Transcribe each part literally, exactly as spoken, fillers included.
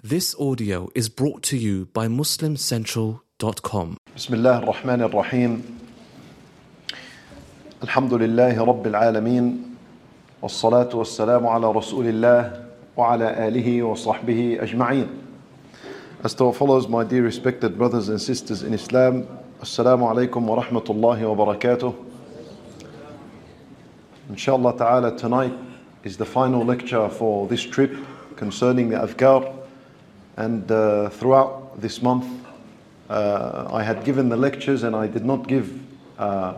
This audio is brought to you by Muslim Central dot com. Bismillah ar-Rahman ar-Rahim. Alhamdulillahi Rabbil Alameen. Wassalatu wassalamu ala Rasulillah wa ala alihi wa sahbihi ajma'een. As to our follows, my dear respected brothers and sisters in Islam, Assalamu alaikum wa rahmatullahi wa barakatuh. Inshallah ta'ala, tonight is the final lecture for this trip concerning the adhkar. And uh, throughout this month, uh, I had given the lectures and I did not give uh,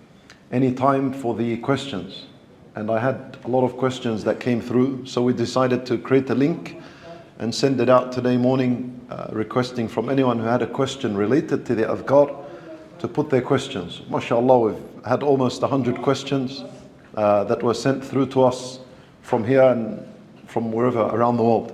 any time for the questions. And I had a lot of questions that came through, so we decided to create a link and send it out today morning, uh, requesting from anyone who had a question related to the adhkar to put their questions. MashaAllah, we've had almost one hundred questions uh, that were sent through to us from here and from wherever around the world.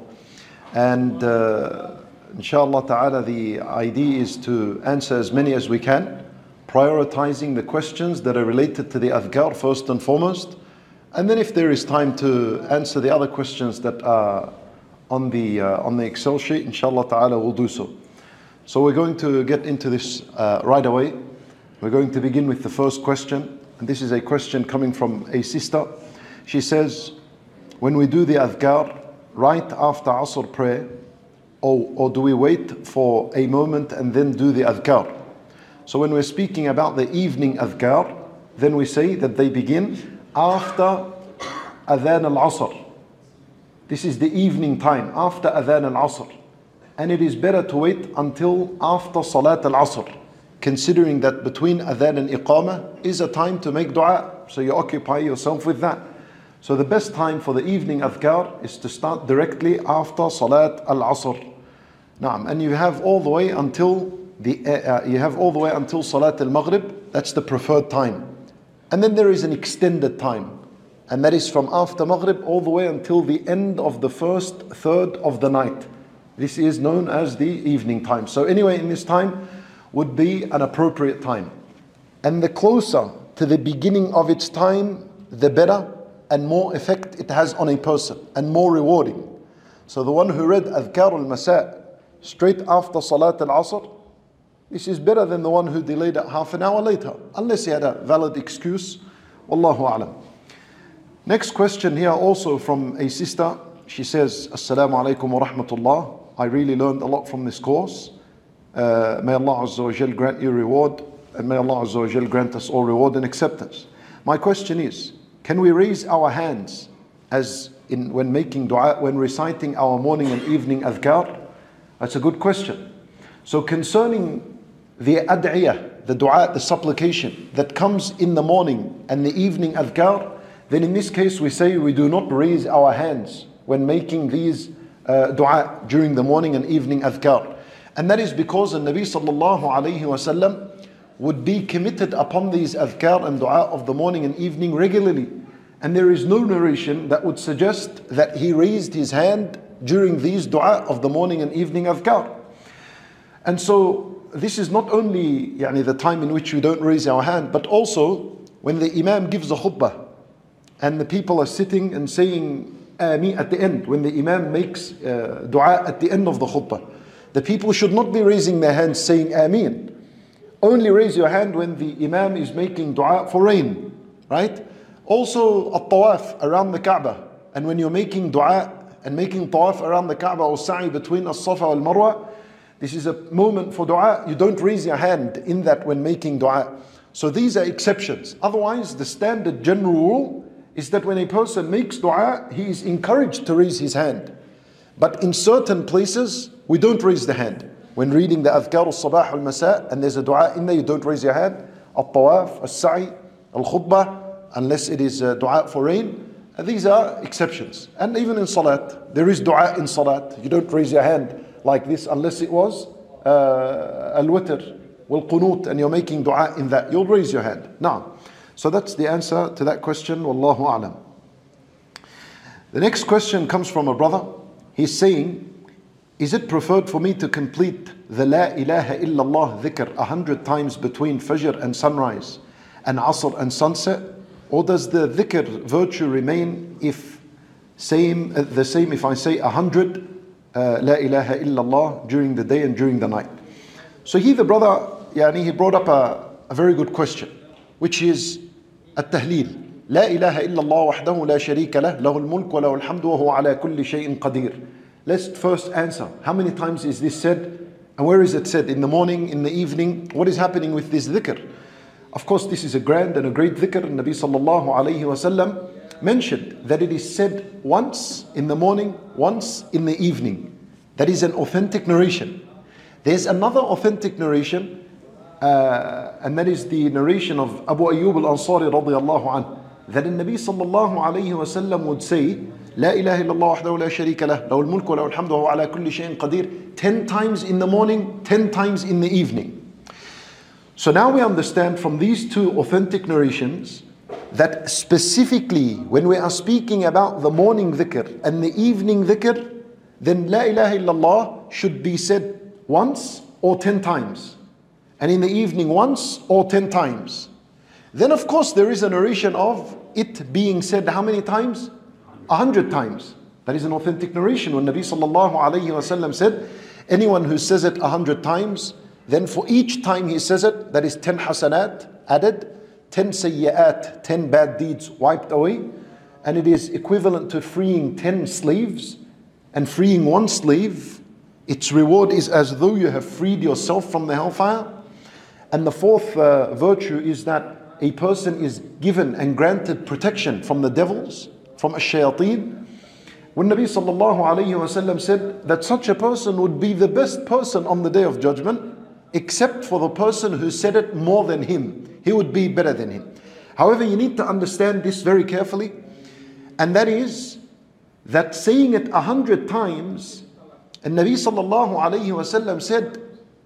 And uh, inshallah ta'ala, the idea is to answer as many as we can, prioritizing the questions that are related to the adhkar first and foremost. And then if there is time to answer the other questions that are on the, uh, on the Excel sheet, inshallah ta'ala, we'll do so. So we're going to get into this uh, right away. We're going to begin with the first question. And this is a question coming from a sister. She says, when we do the adhkar, right after Asr prayer, or, or do we wait for a moment and then do the adhkar? So when we're speaking about the evening adhkar, then we say that they begin after Adhan al-Asr. This is the evening time, after Adhan al-Asr. And it is better to wait until after Salat al-Asr, considering that between Adhan and Iqamah is a time to make dua, so you occupy yourself with that. So the best time for the evening adhkar is to start directly after Salat al-Asr. Naam, and you have all the way until the uh, you have all the way until Salat al-Maghrib. That's the preferred time. And then there is an extended time, and that is from after Maghrib all the way until the end of the first third of the night. This is known as the evening time. So anyway, in this time would be an appropriate time. And the closer to the beginning of its time, the better, and more effect it has on a person, and more rewarding. So the one who read Adhkar al-Masa straight after Salat al-Asr, this is better than the one who delayed it half an hour later, unless he had a valid excuse. Wallahu a'lam. Next question here also from a sister. She says, Assalamu alaikum wa rahmatullah. I really learned a lot from this course. Uh, may Allah Azza wa Jal grant you reward, and may Allah Azza wa Jal grant us all reward and acceptance. My question is, can we raise our hands as in when making dua, when reciting our morning and evening adhkar? That's a good question. So concerning the ad'iyah, the dua, the supplication that comes in the morning and the evening adhkar, then in this case we say we do not raise our hands when making these uh, dua during the morning and evening adhkar. And that is because the Nabi sallallahu alayhi wa sallam would be committed upon these adhkar and dua of the morning and evening regularly. And there is no narration that would suggest that he raised his hand during these dua of the morning and evening adhkar. And so this is not only yani, the time in which we don't raise our hand, but also when the imam gives a khutbah and the people are sitting and saying Ameen at the end, when the imam makes uh, dua at the end of the khutbah, the people should not be raising their hands saying Ameen. Only raise your hand when the imam is making dua for rain, right? Also, at-tawaf around the Kaaba. And when you're making dua and making tawaf around the Kaaba or sa'i between as-Safa and Marwa, this is a moment for dua. You don't raise your hand in that when making dua. So these are exceptions. Otherwise, the standard general rule is that when a person makes dua, he is encouraged to raise his hand. But in certain places, we don't raise the hand. When reading the Adhkar al-Sabah al-Masa and there's a dua in there, you don't raise your hand. Al-Tawaf, al-Sa'i, al-Khutbah, unless it is a dua for rain. And these are exceptions. And even in Salat, there is dua in Salat. You don't raise your hand like this unless it was uh, al-Witr, wal-Qunut, and you're making dua in that. You'll raise your hand. Now, so that's the answer to that question. Wallahu a'lam. The next question comes from a brother. He's saying, is it preferred for me to complete the La ilaha illallah dhikr a hundred times between Fajr and sunrise and Asr and sunset? Or does the dhikr virtue remain if same uh, the same if I say a hundred uh, La ilaha illallah during the day and during the night. So he, the brother, yani, he brought up a, a very good question, which is التهليل. لا إله إلا الله وحده لا شريك له له الملك وله الحمد وهو على كل شيء قدير. Let's first answer. How many times is this said? And where is it said? In the morning, in the evening? What is happening with this dhikr? Of course, this is a grand and a great dhikr. And Nabi sallallahu alayhi wasallam mentioned that it is said once in the morning, once in the evening. That is an authentic narration. There's another authentic narration, uh, and that is the narration of Abu Ayyub al-Ansari radiyallahu anhu, that the Nabi sallallahu alayhi wasallam would say, لا إله إلا الله وحده لا شريك له له الملك وله الحمد وهو على كل شيء قدير, ten times in the morning, ten times in the evening. So now we understand from these two authentic narrations that specifically when we are speaking about the morning dhikr and the evening dhikr, then La ilaha illallah should be said once or ten times, and in the evening once or ten times. Then of course there is a narration of it being said how many times? A hundred times. That is an authentic narration when Nabi sallallahu alayhi wasallam said, anyone who says it a hundred times, then for each time he says it, that is ten hasanat added, ten sayyi'at, ten bad deeds wiped away, and it is equivalent to freeing ten slaves, and freeing one slave, its reward is as though you have freed yourself from the hellfire. And the fourth uh, virtue is that a person is given and granted protection from the devils, from ash-shayateen. When Nabi sallallahu alayhi wasallam said that such a person would be the best person on the day of judgment, except for the person who said it more than him. He would be better than him. However, you need to understand this very carefully, and that is that saying it a hundred times, and Nabi sallallahu alayhi wasallam said,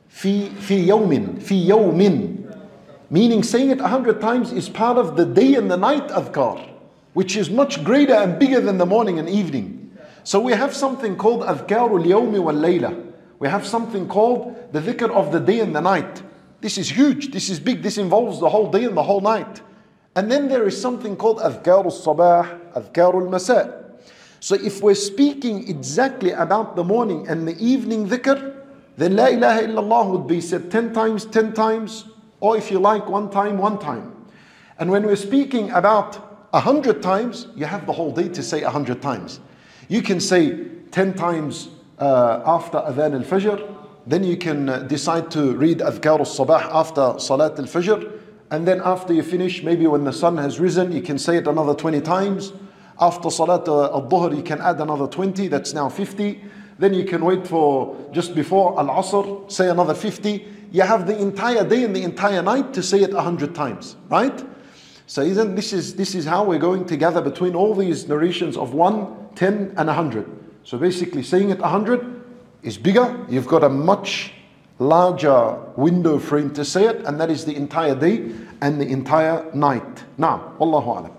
fi fi yawmin, fi yawmin, meaning saying it a hundred times is part of the day and the night adhkar, which is much greater and bigger than the morning and evening. So we have something called adhkarul yawmi wal layla. We have something called the dhikr of the day and the night. This is huge, this is big, this involves the whole day and the whole night. And then there is something called adhkarul sabah, adhkarul masa. So if we're speaking exactly about the morning and the evening dhikr, then La ilaha illallah would be said ten times, ten times, or if you like, one time, one time. And when we're speaking about a hundred times, you have the whole day to say a hundred times. You can say ten times uh, after Adhan al-Fajr, then you can uh, decide to read Adhkar al-Sabah after Salat al-Fajr, and then after you finish, maybe when the sun has risen, you can say it another twenty times. After Salat al-Dhuhr, you can add another twenty, that's now fifty. Then you can wait for just before Al-Asr, say another fifty. You have the entire day and the entire night to say it a hundred times, right? So isn't this is this is how we're going to gather between all these narrations of one, ten, and a hundred. So basically, saying it a hundred is bigger. You've got a much larger window frame to say it, and that is the entire day and the entire night. Now, Wallahu a'lam.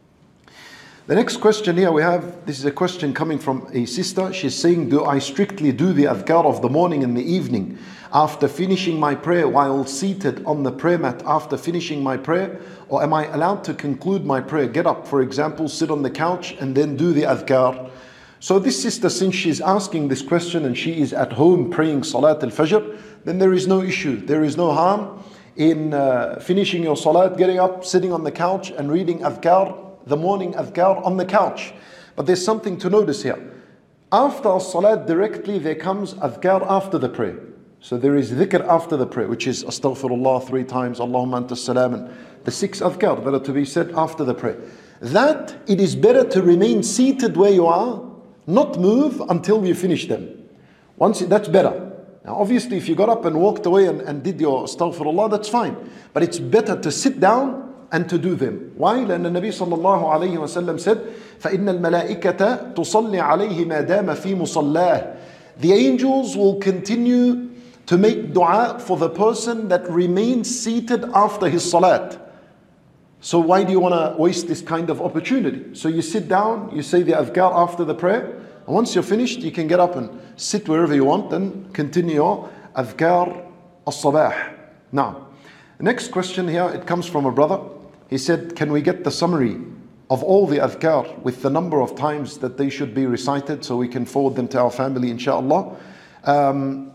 The next question here we have, this is a question coming from a sister. She's saying, do I strictly do the adhkar of the morning and the evening after finishing my prayer while seated on the prayer mat after finishing my prayer? Or am I allowed to conclude my prayer, get up, for example, sit on the couch and then do the adhkar? So this sister, since she's asking this question and she is at home praying Salat al-Fajr, then there is no issue, there is no harm in uh, finishing your Salat, getting up, sitting on the couch and reading adhkar, the morning adhkar on the couch. But there's something to notice here. After Salat directly there comes adhkar after the prayer. So there is dhikr after the prayer, which is astaghfirullah three times, Allahumma anta salam, and the six adhkar that are to be said after the prayer. That it is better to remain seated where you are, not move until you finish them. Once that's better. Now obviously if you got up and walked away and, and did your astaghfirullah, that's fine. But it's better to sit down and to do them. Why? لأن النبي صلى الله عليه وسلم said, فإن الملائكة تصلي عليه ما دام في مصلاه. The angels will continue to make dua for the person that remains seated after his salat. So why do you want to waste this kind of opportunity? So you sit down, you say the adhkar after the prayer, and once you're finished, you can get up and sit wherever you want and continue your adhkar al-sabah. Now, the next question here, it comes from a brother. He said, can we get the summary of all the adhkar with the number of times that they should be recited so we can forward them to our family, inshallah. Um,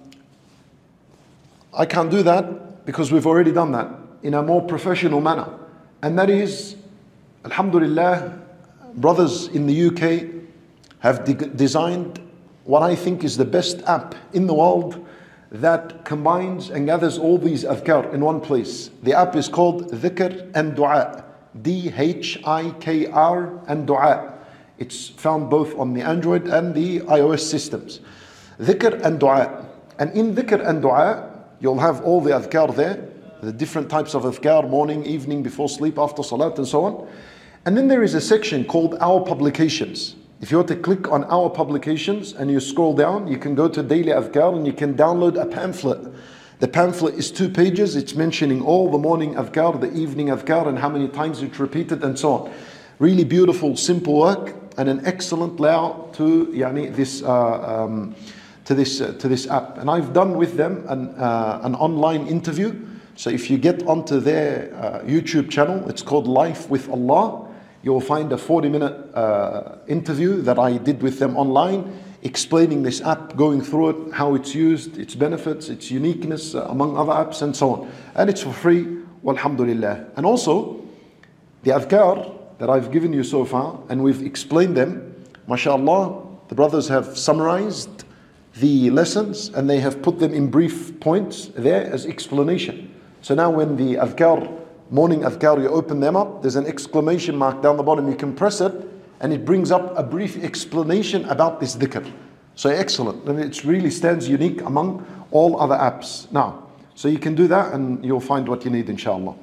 I can't do that because we've already done that in a more professional manner. And that is, alhamdulillah, brothers in the U K have de- designed what I think is the best app in the world that combines and gathers all these adhkar in one place. The app is called Dhikr and Dua. D H I K R and Dua. It's found both on the Android and the iOS systems. Dhikr and Dua. And in Dhikr and Dua, you'll have all the adhkar there, the different types of adhkar, morning, evening, before sleep, after salat, and so on. And then there is a section called Our Publications. If you want to click on Our Publications and you scroll down, you can go to Daily Adhkar and you can download a pamphlet. The pamphlet is two pages. It's mentioning all the morning adhkar, the evening adhkar, and how many times it's repeated, and so on. Really beautiful, simple work, and an excellent layout to yani, this uh, um, to this uh, to this app. And I've done with them an uh, an online interview. So if you get onto their uh, YouTube channel, it's called Life with Allah. You'll find a forty minute uh, interview that I did with them online, explaining this app, going through it, how it's used, its benefits, its uniqueness, uh, among other apps, and so on. And it's for free, walhamdulillah. And also, the adhkar that I've given you so far, and we've explained them, mashallah, the brothers have summarized the lessons, and they have put them in brief points there as explanation. So now when the adhkar, morning adhkar, you open them up, there's an exclamation mark down the bottom, you can press it, and it brings up a brief explanation about this dhikr. So excellent. I mean, it really stands unique among all other apps. Now, so you can do that and you'll find what you need, inshallah.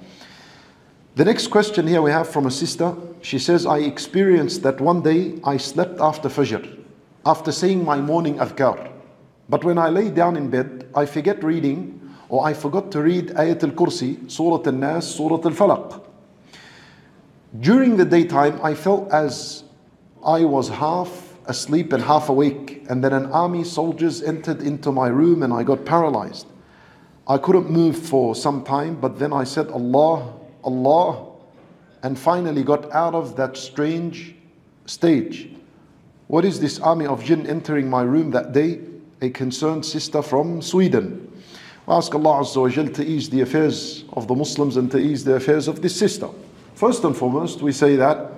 The next question here we have from a sister. She says, I experienced that one day I slept after Fajr, after saying my morning adhkar. But when I lay down in bed, I forget reading, or I forgot to read Ayat al-Kursi, Surah al-Nas, Surah al-Falaq. During the daytime, I felt as I was half asleep and half awake, and then an army soldiers entered into my room and I got paralyzed. I couldn't move for some time, but then I said Allah, Allah, and finally got out of that strange stage. What is this army of jinn entering my room that day? A concerned sister from Sweden. We ask Allah Azza wa Jal to ease the affairs of the Muslims and to ease the affairs of this sister. First and foremost, we say that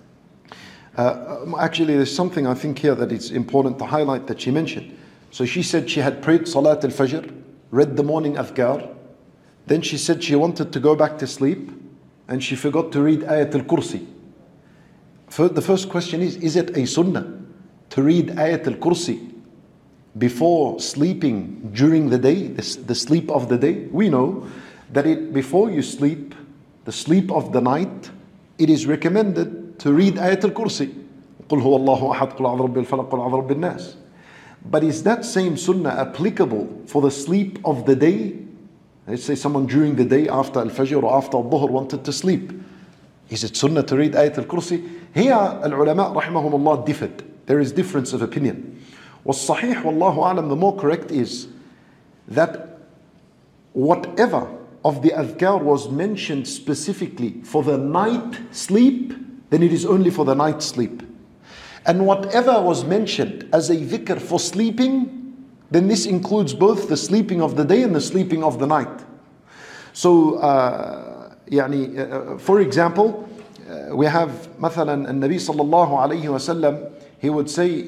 Uh, actually, there's something I think here that it's important to highlight that she mentioned. So she said she had prayed Salat al-Fajr, read the morning adhkar, then she said she wanted to go back to sleep, and she forgot to read Ayat al-Kursi. The first question is, is it a sunnah to read Ayat al-Kursi before sleeping during the day, the, the sleep of the day? We know that it, before you sleep, the sleep of the night, it is recommended to read Ayat al-Kursi. قُلْ هُوَ اللَّهُ أَحَدْ قُلْ أَعُوذُ بِرَبِّ الْفَلَقِ قُلْ أَعُوذُ بِرَبِّ النَّاسِ. But is that same sunnah applicable for the sleep of the day? Let's say someone during the day after al-Fajr or after al-Dhuhr wanted to sleep. Is it sunnah to read Ayat al-Kursi? Here, al-ulama rahimahumullah differed. There is difference of opinion. وَالصَّحِيحُ وَاللَّهُ أَعْلَمُ, the more correct is that whatever of the adhkar was mentioned specifically for the night sleep, then it is only for the night sleep. And whatever was mentioned as a dhikr for sleeping, then this includes both the sleeping of the day and the sleeping of the night. So, uh, يعني, uh, for example, uh, we have مثلا النبي صلى الله عليه وسلم, he would say,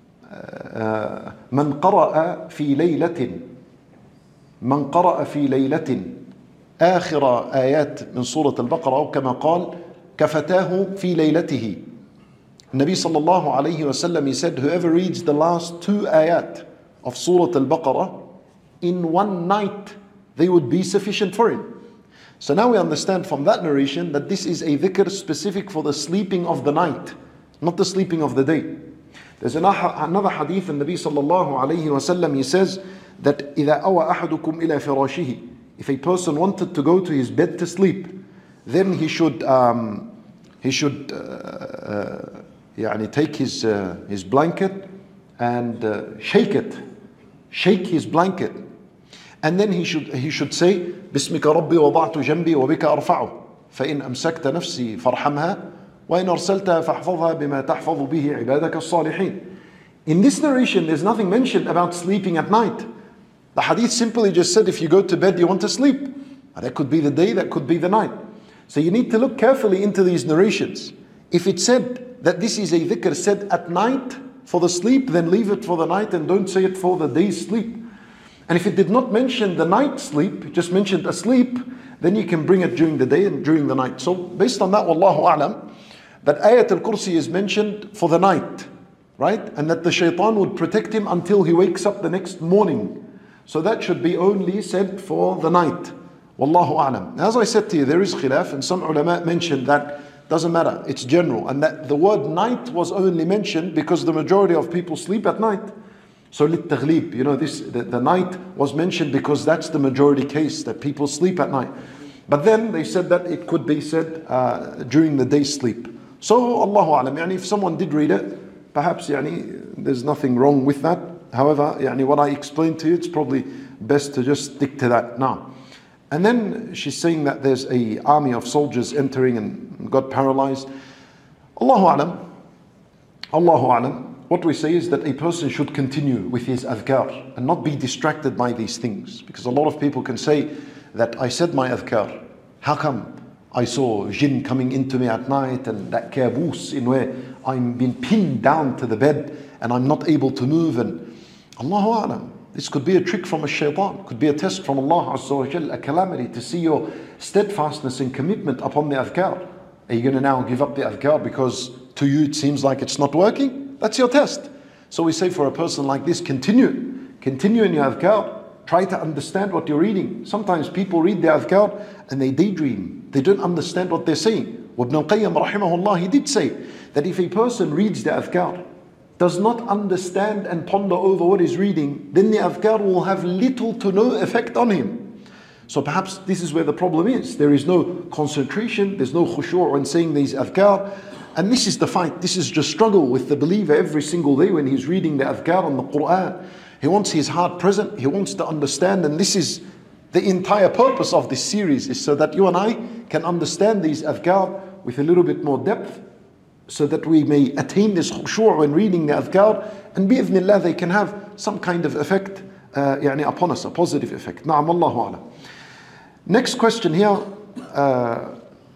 uh, من قرأ في ليلة من قرأ في ليلة آخر آيات من سورة البقرة أو كما قال كفتاه في ليلته. Nabi sallallahu alayhi wa sallam, he said, whoever reads the last two ayat of Surah Al-Baqarah in one night, they would be sufficient for him. So now we understand from that narration that this is a dhikr specific for the sleeping of the night, not the sleeping of the day. There's another hadith in Nabi sallallahu alayhi wa sallam, he says that إِذَا أَوَى أَحَدُكُمْ إِلَى فِرَاشِهِ, if a person wanted to go to his bed to sleep, then he should um, he should uh, uh, يعني take his uh, his blanket and uh, shake it, shake his blanket, and then he should he should say بسمك ربي وضعت جنبي وبك أرفعه فإن أمسكت نفسي فارحمها وَإِنْ أَرْسَلْتَهَا فَاحْفَظْهَا بِمَا تَحْفَظُ بِهِ عِبَادَكَ الصَّالِحِينَ. In this narration, there's nothing mentioned about sleeping at night. The hadith simply just said if you go to bed, you want to sleep. And that could be the day, that could be the night. So you need to look carefully into these narrations. If it said that this is a dhikr said at night for the sleep, then leave it for the night and don't say it for the day's sleep. And if it did not mention the night sleep, it just mentioned asleep, then you can bring it during the day and during the night. So based on that, wallahu a'lam, that Ayat al-Kursi is mentioned for the night, right? And that the shaitan would protect him until he wakes up the next morning. So that should be only said for the night. Wallahu a'lam. As I said to you, there is khilaf, and some ulama mentioned that doesn't matter, it's general, and that the word night was only mentioned because the majority of people sleep at night. So lit-taghlib, you know, this the, the night was mentioned because that's the majority case, that people sleep at night. But then they said that it could be said uh, during the day sleep. So Allahu a'lam, yani if someone did read it, perhaps yani, there's nothing wrong with that. However, yani, what I explained to you, it's probably best to just stick to that now. And then she's saying that there's a army of soldiers entering and got paralyzed. Allahu a'lam, Allahu a'lam. What we say is that a person should continue with his adhkar and not be distracted by these things. Because a lot of people can say that I said my adhkar. How come I saw jinn coming into me at night and that kaboos in where I'm being pinned down to the bed and I'm not able to move? And Allahu a'lam. This could be a trick from a shaitan, could be a test from Allah Azza wa Jal, a calamity to see your steadfastness and commitment upon the adhkar. Are you going to now give up the adhkar because to you it seems like it's not working? That's your test. So we say for a person like this, continue. Continue in your adhkar. Try to understand what you're reading. Sometimes people read the adhkar and they daydream. They don't understand what they're saying. Ibn al-Qayyim rahimahullah, he did say that if a person reads the adhkar, does not understand and ponder over what he's reading, then the adhkar will have little to no effect on him. So perhaps this is where the problem is. There is no concentration, there's no khushu' when saying these adhkar. And this is the fight, this is just struggle with the believer every single day when he's reading the adhkar and the Quran. He wants his heart present, he wants to understand, and this is the entire purpose of this series, is so that you and I can understand these adhkar with a little bit more depth, so that we may attain this khushu' when reading the adhkar, and bi'idhnillah they can have some kind of effect uh, يعني upon us, a positive effect. Na'am, Allahu a'lam. Next question here, uh,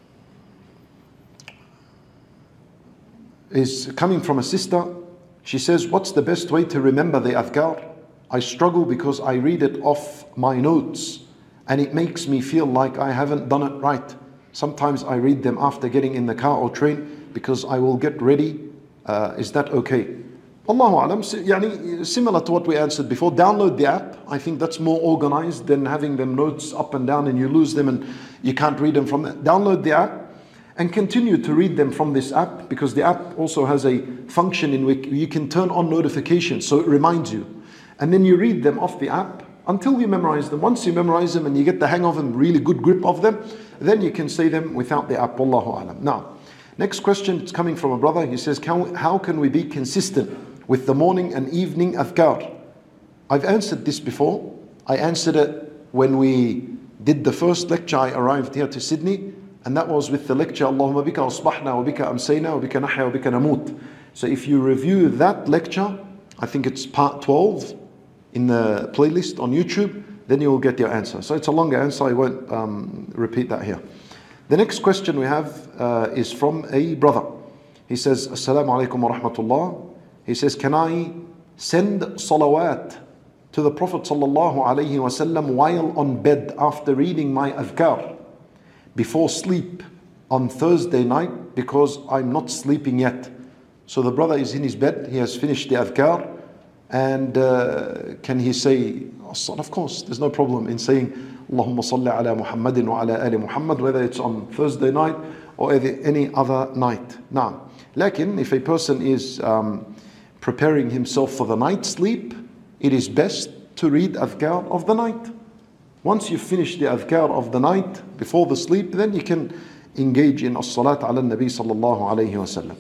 is coming from a sister. She says, what's the best way to remember the adhkar? I struggle because I read it off my notes and it makes me feel like I haven't done it right. Sometimes I read them after getting in the car or train because I will get ready. Uh, is that okay? Allahu alam, yani, similar to what we answered before, download the app. I think that's more organized than having them notes up and down and you lose them and you can't read them from that. Download the app and continue to read them from this app, because the app also has a function in which you can turn on notifications so it reminds you. And then you read them off the app until you memorize them. Once you memorize them and you get the hang of them, really good grip of them, then you can say them without the app. Wallahu alam. Now, next question, it's coming from a brother. He says, can, how can we be consistent with the morning and evening adhkar? I've answered this before. I answered it when we did the first lecture. I arrived here to Sydney, and that was with the lecture, Allahumma bika asbahna wa bika amsayna wa bika nahya wa bika namut. So if you review that lecture, I think it's part twelve in the playlist on YouTube, then you will get your answer. So it's a longer answer, I won't um, repeat that here. The next question we have uh, is from a brother. He says, Assalamu alaikum wa rahmatullah. He says, can I send salawat to the Prophet sallallahu alaihi wasallam while on bed after reading my adhkar before sleep on Thursday night, because I'm not sleeping yet? So the brother is in his bed, he has finished the adhkar, and uh, can he say, of course, there's no problem in saying Allahumma salli ala Muhammadin wa ala ali Muhammad, whether it's on Thursday night or any other night. Now, lakin, if a person is um, preparing himself for the night sleep, it is best to read adhkar of the night. Once you finish the adhkar of the night before the sleep, then you can engage in as-salat ala nabi sallallahu alayhi wa sallam.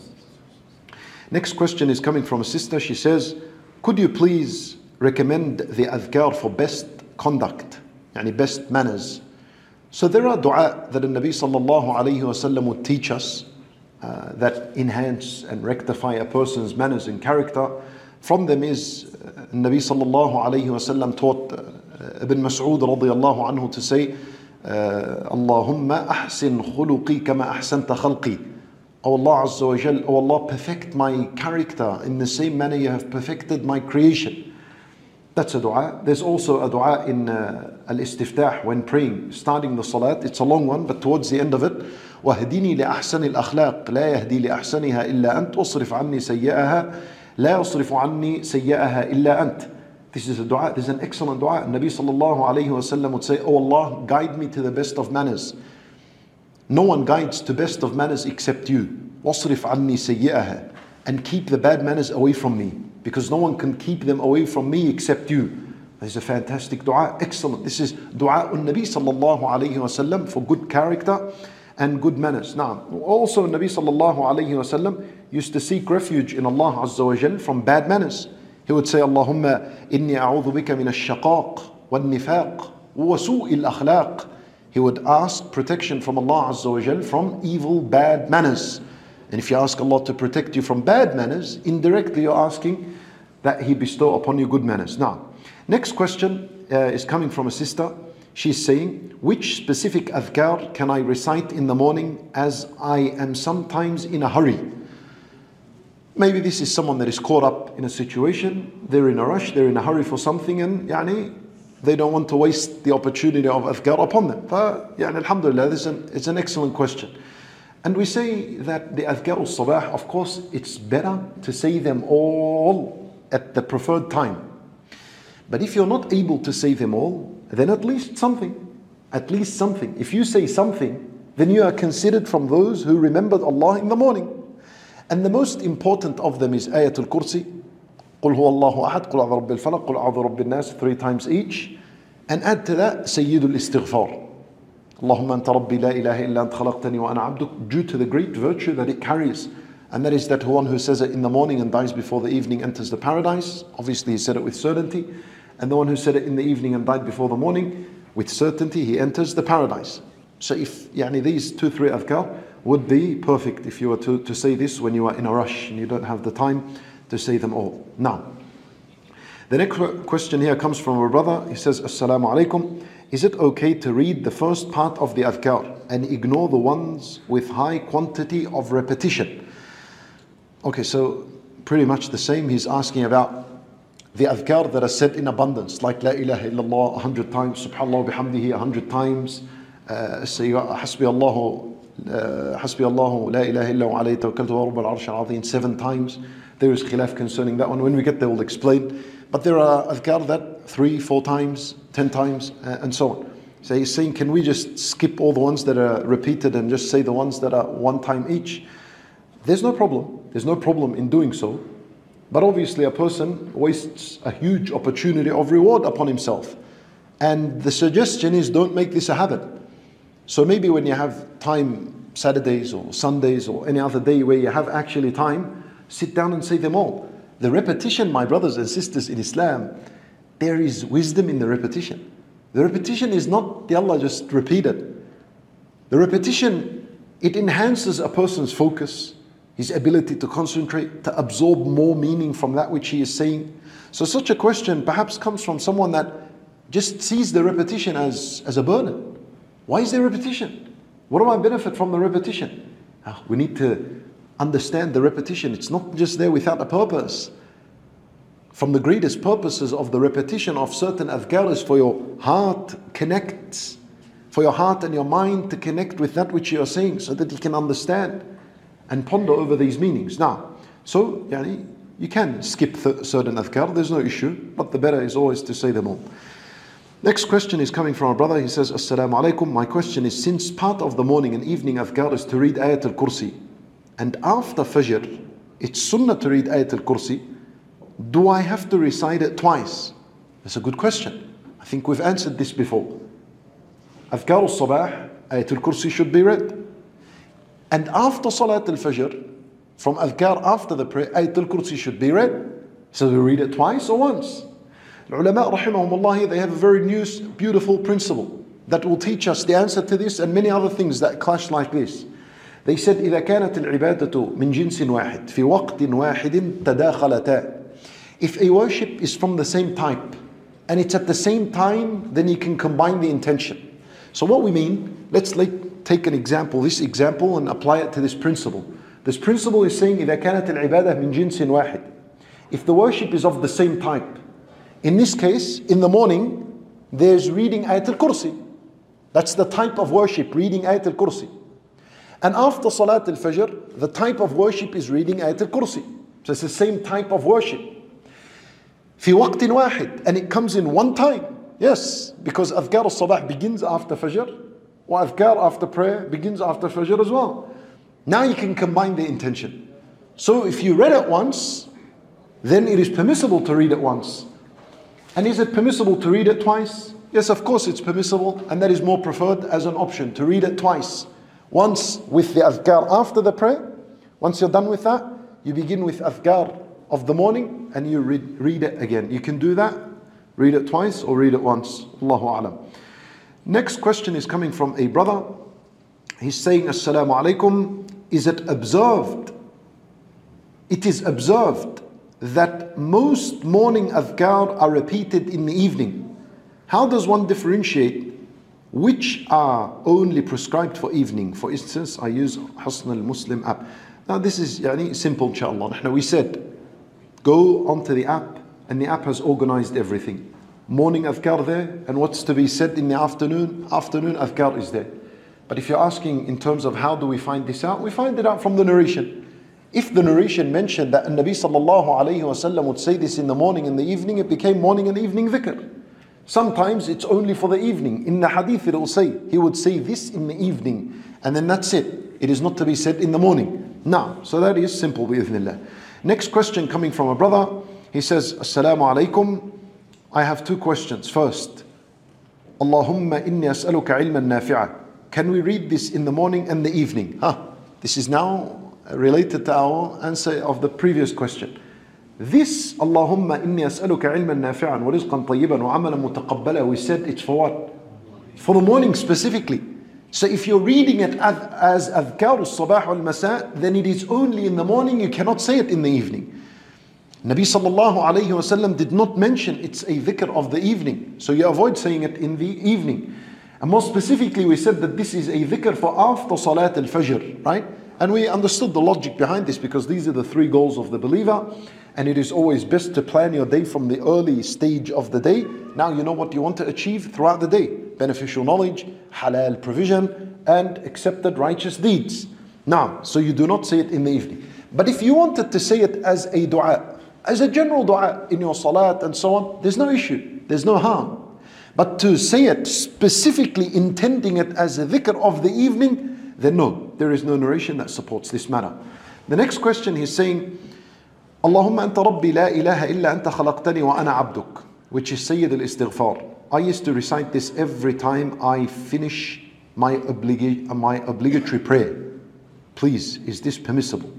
Next question is coming from a sister. She says, could you please recommend the adhkar for best conduct, yani best manners? So there are dua that the Nabi sallallahu alayhi wa sallam would teach us, uh, that enhance and rectify a person's manners and character. From them is uh, Nabi sallallahu alayhi wa sallam taught uh, Ibn Mas'ud radiyallahu anhu to say, uh, Allahumma ahsin khuluqi kama ahsanta khalqi. O Allah Azza wa Jal, O Allah, perfect my character in the same manner you have perfected my creation. That's a dua. There's also a dua in uh, al-istiftah when praying, starting the salat. It's a long one, but towards the end of it, وَهْدِنِي لِأَحْسَنِ الْأَخْلَاقِ لَا يَهْدِي لِأَحْسَنِهَا إِلَّا أَنْتَ وَاصْرِفْ عَنِّي سَيِّئَهَا لَا يَصْرِفُ عَنِّي سَيِّئَهَا إِلَّا أَنْتَ. This is a dua. This is an excellent dua. Nabi sallallahu alayhi wa sallam would say, O Allah, guide me to the best of manners. No one guides to best of manners except you. وَاصْرِفْ عَنِّي سَيِّئَهَا. And keep the bad manners away from me, because no one can keep them away from me except you. This is a fantastic dua. Excellent. This is dua un-Nabi sallallahu alayhi wa sallam for good character and good manners. Now, also Nabi sallallahu alayhi wa sallam used to seek refuge in Allah Azza wa Jal from bad manners. He would say, Allahumma inni a'udhu bika min ash-shaqaq wal-nifaq wa su'il akhlaq. He would ask protection from Allah Azza wa Jal from evil, bad manners. And if you ask Allah to protect you from bad manners, indirectly you're asking that He bestow upon you good manners. Now, next question uh, is coming from a sister. She's saying, which specific adhkar can I recite in the morning as I am sometimes in a hurry? Maybe this is someone that is caught up in a situation, they're in a rush, they're in a hurry for something, and yani, they don't want to waste the opportunity of adhkar upon them. But, yani, alhamdulillah, this is an, it's an excellent question. And we say that the adhkar al-sabah, of course, it's better to say them all at the preferred time. But if you're not able to say them all, then at least something. At least something. If you say something, then you are considered from those who remembered Allah in the morning. And the most important of them is Ayatul Kursi. قُلْ هُوَ اللَّهُ أَحَدْ قُلْ أَعُوذُ بِرَبِّ الْفَلَقِ قُلْ أَعُوذُ بِرَبِّ النَّاسِ three times each. And add to that Sayyidul Istighfar. اللهم أنت ربي لا إله إلا أنت خلقتني وأنا عبدك, due to the great virtue that it carries. And that is that one who says it in the morning and dies before the evening enters the paradise. Obviously he said it with certainty. And the one who said it in the evening and died before the morning, with certainty he enters the paradise. So if yani, these two, three adhkar would be perfect if you were to, to say this when you are in a rush and you don't have the time to say them all. Now, the next question here comes from a brother. He says, Assalamu alaikum. Is it okay to read the first part of the adhkar and ignore the ones with high quantity of repetition? Okay, so pretty much the same. He's asking about the adhkar that are said in abundance, like La ilaha illallah a hundred times, Subhanallah bihamdihi a hundred times, uh, say Hasbi Allahu, uh, Hasbi Allahu, La ilaha illallah alayhi tawakkaltu wa rabbul arsh al-azim seven times. There is khilaf concerning that one. When we get there, we'll explain. But there are adhkar that three, four times, ten times, uh, and so on. So he's saying, can we just skip all the ones that are repeated and just say the ones that are one time each? There's no problem. There's no problem in doing so. But obviously a person wastes a huge opportunity of reward upon himself. And the suggestion is, don't make this a habit. So maybe when you have time, Saturdays or Sundays or any other day where you have actually time, sit down and say them all. The repetition, my brothers and sisters in Islam, there is wisdom in the repetition. The repetition is not the Allah just repeated. The repetition, it enhances a person's focus, his ability to concentrate, to absorb more meaning from that which he is saying. So such a question perhaps comes from someone that just sees the repetition as, as a burden. Why is there repetition? What do I benefit from the repetition? We need to understand the repetition. It's not just there without a purpose. From the greatest purposes of the repetition of certain adhkar is for your heart connects, for your heart and your mind to connect with that which you are saying, so that you can understand and ponder over these meanings. Now, so yani, you can skip th- certain adhkar, there's no issue, but the better is always to say them all. Next question is coming from a brother. He says, Assalamu alaikum. My question is, since part of the morning and evening adhkar is to read Ayatul Kursi, and after Fajr, it's sunnah to read Ayatul Kursi, do I have to recite it twice? That's a good question. I think we've answered this before. Adhkar al-Sabah, Ayatul Kursi should be read. And after Salat al-Fajr, from adhkar after the prayer, Ayatul Kursi should be read. So we read it twice or once? The ulama rahimahumullah, they have a very new, beautiful principle that will teach us the answer to this and many other things that clash like this. They said إذا كانت العبادة من جنس واحد في وقت واحد تداخلتا. If a worship is from the same type and it's at the same time, then you can combine the intention. So what we mean, let's like take an example, this example, and apply it to this principle. This principle is saying إذا كانت العبادة من جنس واحد. If the worship is of the same type, in this case, in the morning, there's reading Ayat al-Kursi. That's the type of worship, reading Ayat al-Kursi. And after Salat al-Fajr, the type of worship is reading Ayat al-Kursi. So it's the same type of worship. في وقت واحد, and it comes in one time. Yes, because Adhkar al-Sabah begins after Fajr, or Adhkar after prayer begins after Fajr as well. Now you can combine the intention. So if you read it once, then it is permissible to read it once. And is it permissible to read it twice? Yes, of course it's permissible, and that is more preferred as an option, to read it twice. Once with the Adhkar after the prayer. Once you're done with that, you begin with Adhkar of the morning and you read, read it again. You can do that, read it twice or read it once. Allahu A'lam. Next question is coming from a brother. He's saying, Assalamu alaikum. Is it observed? It is observed that most morning Adhkar are repeated in the evening. How does one differentiate which are only prescribed for evening? For instance, I use Husn al-Muslim app. Now this is yani, simple, inshallah. Now we said, go onto the app, and the app has organized everything. Morning Adhkar there, and what's to be said in the afternoon, afternoon Adhkar is there. But if you're asking in terms of how do we find this out, we find it out from the narration. If the narration mentioned that Nabi sallallahu alayhi wa sallam would say this in the morning and the evening, it became morning and evening dhikr. Sometimes it's only for the evening. In the hadith it will say, he would say this in the evening, and then that's it. It is not to be said in the morning. Now, so that is simple, bi'idhnillah. Next question coming from a brother. He says, Assalamu alaikum. I have two questions. First, Allahumma inni as'aluka ilman nafi'a. Can we read this in the morning and the evening? Huh? This is now related to our answer of the previous question. This Allahumma inni as'aluka ilman nafi'an wa rizqan tayyiban wa amalan mutaqabbala, we said it's for what? For the morning specifically. So if you're reading it as Adhkar al-Sabah wal-Masa, then it is only in the morning, you cannot say it in the evening. Nabi sallallahu alayhi wa sallam did not mention it's a dhikr of the evening. So you avoid saying it in the evening. And more specifically, we said that this is a dhikr for after Salat al-Fajr, right? And we understood the logic behind this because these are the three goals of the believer. And it is always best to plan your day from the early stage of the day. Now you know what you want to achieve throughout the day. Beneficial knowledge, halal provision, and accepted righteous deeds. Now, so you do not say it in the evening. But if you wanted to say it as a dua, as a general dua in your salat and so on, there's no issue, there's no harm. But to say it specifically intending it as a dhikr of the evening, then no, there is no narration that supports this matter. The next question he's saying, Allahumma anta rabbi la ilaha illa anta khalaqtani wa ana abduk, which is Sayyid al-Istighfar. I used to recite this every time I finish my, obliga- my obligatory prayer. Please, is this permissible?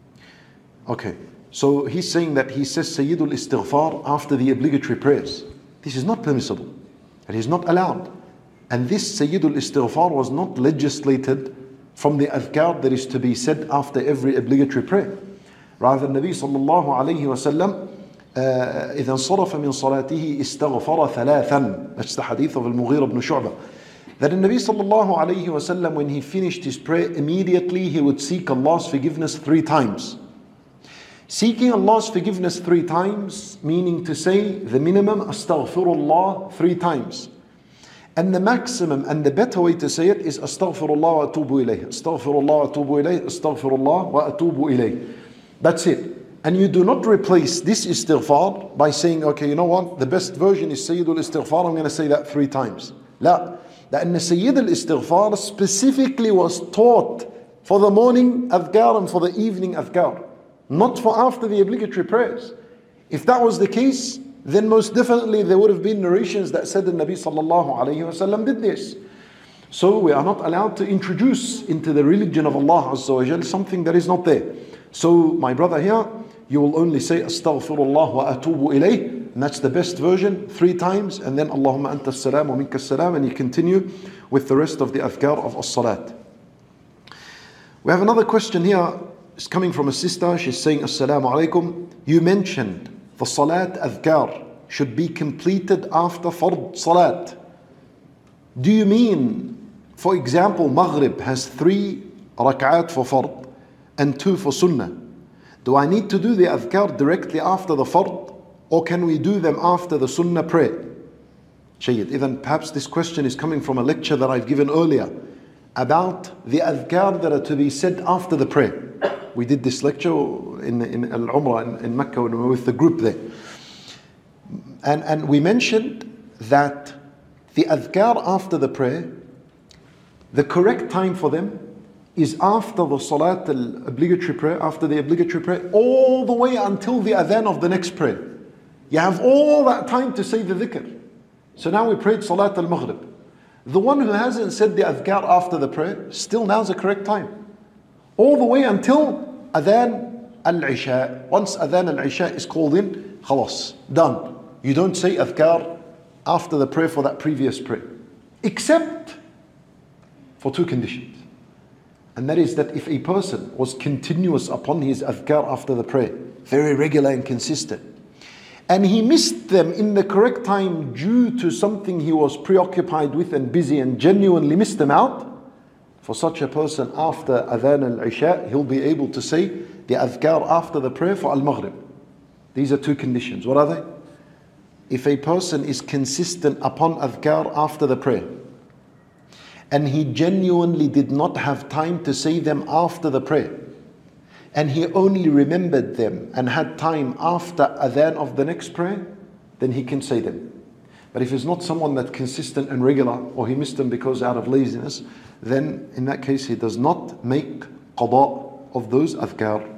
Okay, so he's saying that he says Sayyid al-Istighfar after the obligatory prayers. This is not permissible. It is not allowed. And this Sayyid al-Istighfar was not legislated from the adhkar that is to be said after every obligatory prayer. Rather, Nabi sallallahu alayhi wa sallam, إذا انصرف من صلاته استغفر ثلاثا. That's the hadith of Al-Mughira ibn Shu'bah. That in Nabi sallallahu alayhi wa sallam, when he finished his prayer, immediately he would seek Allah's forgiveness three times. Seeking Allah's forgiveness three times, meaning to say the minimum, astaghfirullah three times. And the maximum and the better way to say it is astaghfirullah wa atubu ilayh. Astaghfirullah wa atubu ilayh. Astaghfirullah wa atubu ilayh. That's it. And you do not replace this istighfar by saying, okay, you know what, the best version is Sayyid al-Istighfar, I'm going to say that three times. La. لأن Sayyid al-Istighfar specifically was taught for the morning adhkar and for the evening adhkar, not for after the obligatory prayers. If that was the case, then most definitely there would have been narrations that said the Nabi sallallahu alayhi wa sallam did this. So we are not allowed to introduce into the religion of Allah Azza wa Jal something that is not there. So my brother here, you will only say astaghfirullah wa atubu ilayh, and that's the best version, three times, and then Allahumma anta as-salam wa minka as-salam, and you continue with the rest of the adhkar of as-salat. We have another question here. It's coming from a sister. She's saying, Assalamu alaikum. You mentioned the salat adhkar should be completed after fard salat. Do you mean, for example, Maghrib has three rak'at for fard and two for sunnah? Do I need to do the adhkar directly after the fard, or can we do them after the sunnah prayer? Shayyid. Even perhaps this question is coming from a lecture that I've given earlier about the adhkar that are to be said after the prayer. We did this lecture in, in Al-Umrah in, in Mecca when we were with the group there. And, and we mentioned that the adhkar after the prayer, the correct time for them is after the salat, the obligatory prayer, after the obligatory prayer, all the way until the adhan of the next prayer. You have all that time to say the dhikr. So now we prayed salat al-maghrib. The one who hasn't said the adhkar after the prayer, still now's the correct time. All the way until adhan al-isha. Once adhan al-isha is called in, khalas, done. You don't say adhkar after the prayer for that previous prayer. Except for two conditions. And that is that if a person was continuous upon his adhkar after the prayer, very regular and consistent, and he missed them in the correct time due to something he was preoccupied with and busy and genuinely missed them out, for such a person after adhan al-isha, he'll be able to say the adhkar after the prayer for al-maghrib. These are two conditions. What are they? If a person is consistent upon adhkar after the prayer, and he genuinely did not have time to say them after the prayer, and he only remembered them and had time after adhan of the next prayer, then he can say them. But if he's not someone that's consistent and regular, or he missed them because out of laziness, then in that case he does not make qada of those adhkar.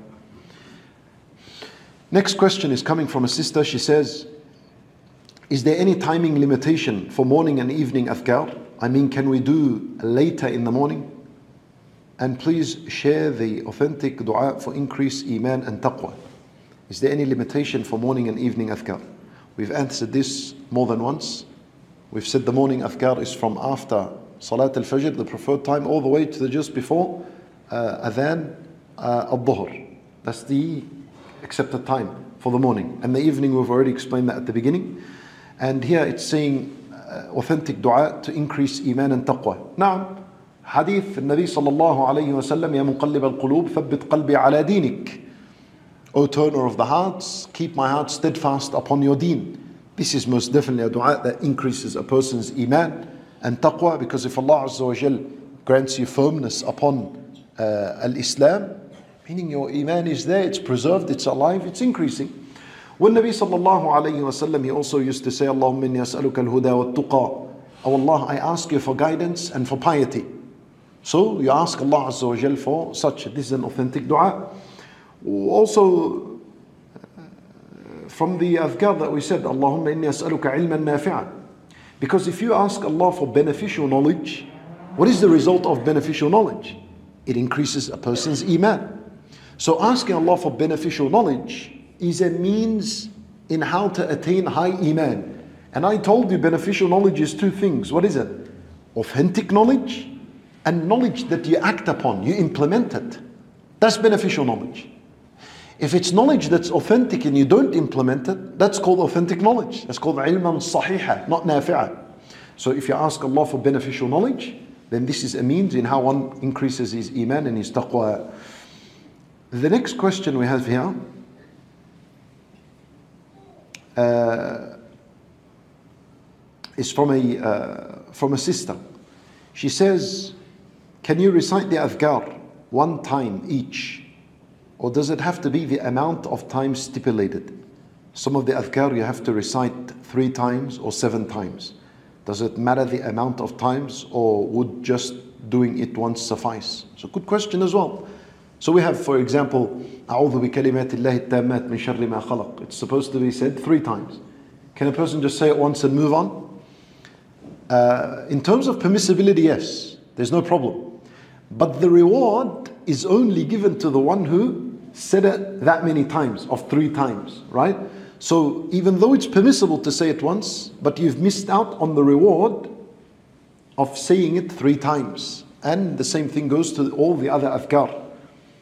Next question is coming from a sister. She says, is there any timing limitation for morning and evening adhkar? I mean, can we do later in the morning? And please share the authentic dua for increased iman and taqwa. Is there any limitation for morning and evening adhkar? We've answered this more than once. We've said the morning adhkar is from after Salat al-Fajr, the preferred time, all the way to the just before uh, adhan uh, al-Dhuhr. That's the accepted time for the morning. And the evening, we've already explained that at the beginning. And here it's saying uh, authentic dua to increase iman and taqwa. Now, Hadith Nabi sallallahu alayhi wa sallam, Ya muqallib al-qulub, thabbit qalbi ala dinik. O turner of the hearts, keep my heart steadfast upon your deen. This is most definitely a dua that increases a person's iman and taqwa, because if Allah Azza wa Jal grants you firmness upon uh, al-Islam, meaning your iman is there, it's preserved, it's alive, it's increasing. When Nabi sallallahu alayhi wa sallam, he also used to say, Allahumma inni as'aluka al-huda wa tuqa. Oh Allah, I ask you for guidance and for piety. So you ask Allah Azza wa Jal for such. This is an authentic dua. Also, uh, from the adhkar that we said, Allahumma inni as'aluka ilman nafi'an. Because if you ask Allah for beneficial knowledge, what is the result of beneficial knowledge? It increases a person's iman. So asking Allah for beneficial knowledge is a means in how to attain high iman. And I told you beneficial knowledge is two things. What is it? Authentic knowledge and knowledge that you act upon, you implement it. That's beneficial knowledge. If it's knowledge that's authentic and you don't implement it, that's called authentic knowledge. That's called ilman sahiha, not nafi'a. So if you ask Allah for beneficial knowledge, then this is a means in how one increases his iman and his taqwa. The next question we have here uh, is from a uh, from a sister. She says, can you recite the adhkar one time each, or does it have to be the amount of time stipulated? Some of the adhkar you have to recite three times or seven times. Does it matter the amount of times, or would just doing it once suffice? So good question as well. So we have, for example, أعوذ بكلمات الله التامات من شر ما خلق. It's supposed to be said three times. Can a person just say it once and move on? Uh, in terms of permissibility, yes, there's no problem. But the reward is only given to the one who said it that many times, of three times, right? So even though it's permissible to say it once, but you've missed out on the reward of saying it three times. And the same thing goes to all the other adhkar.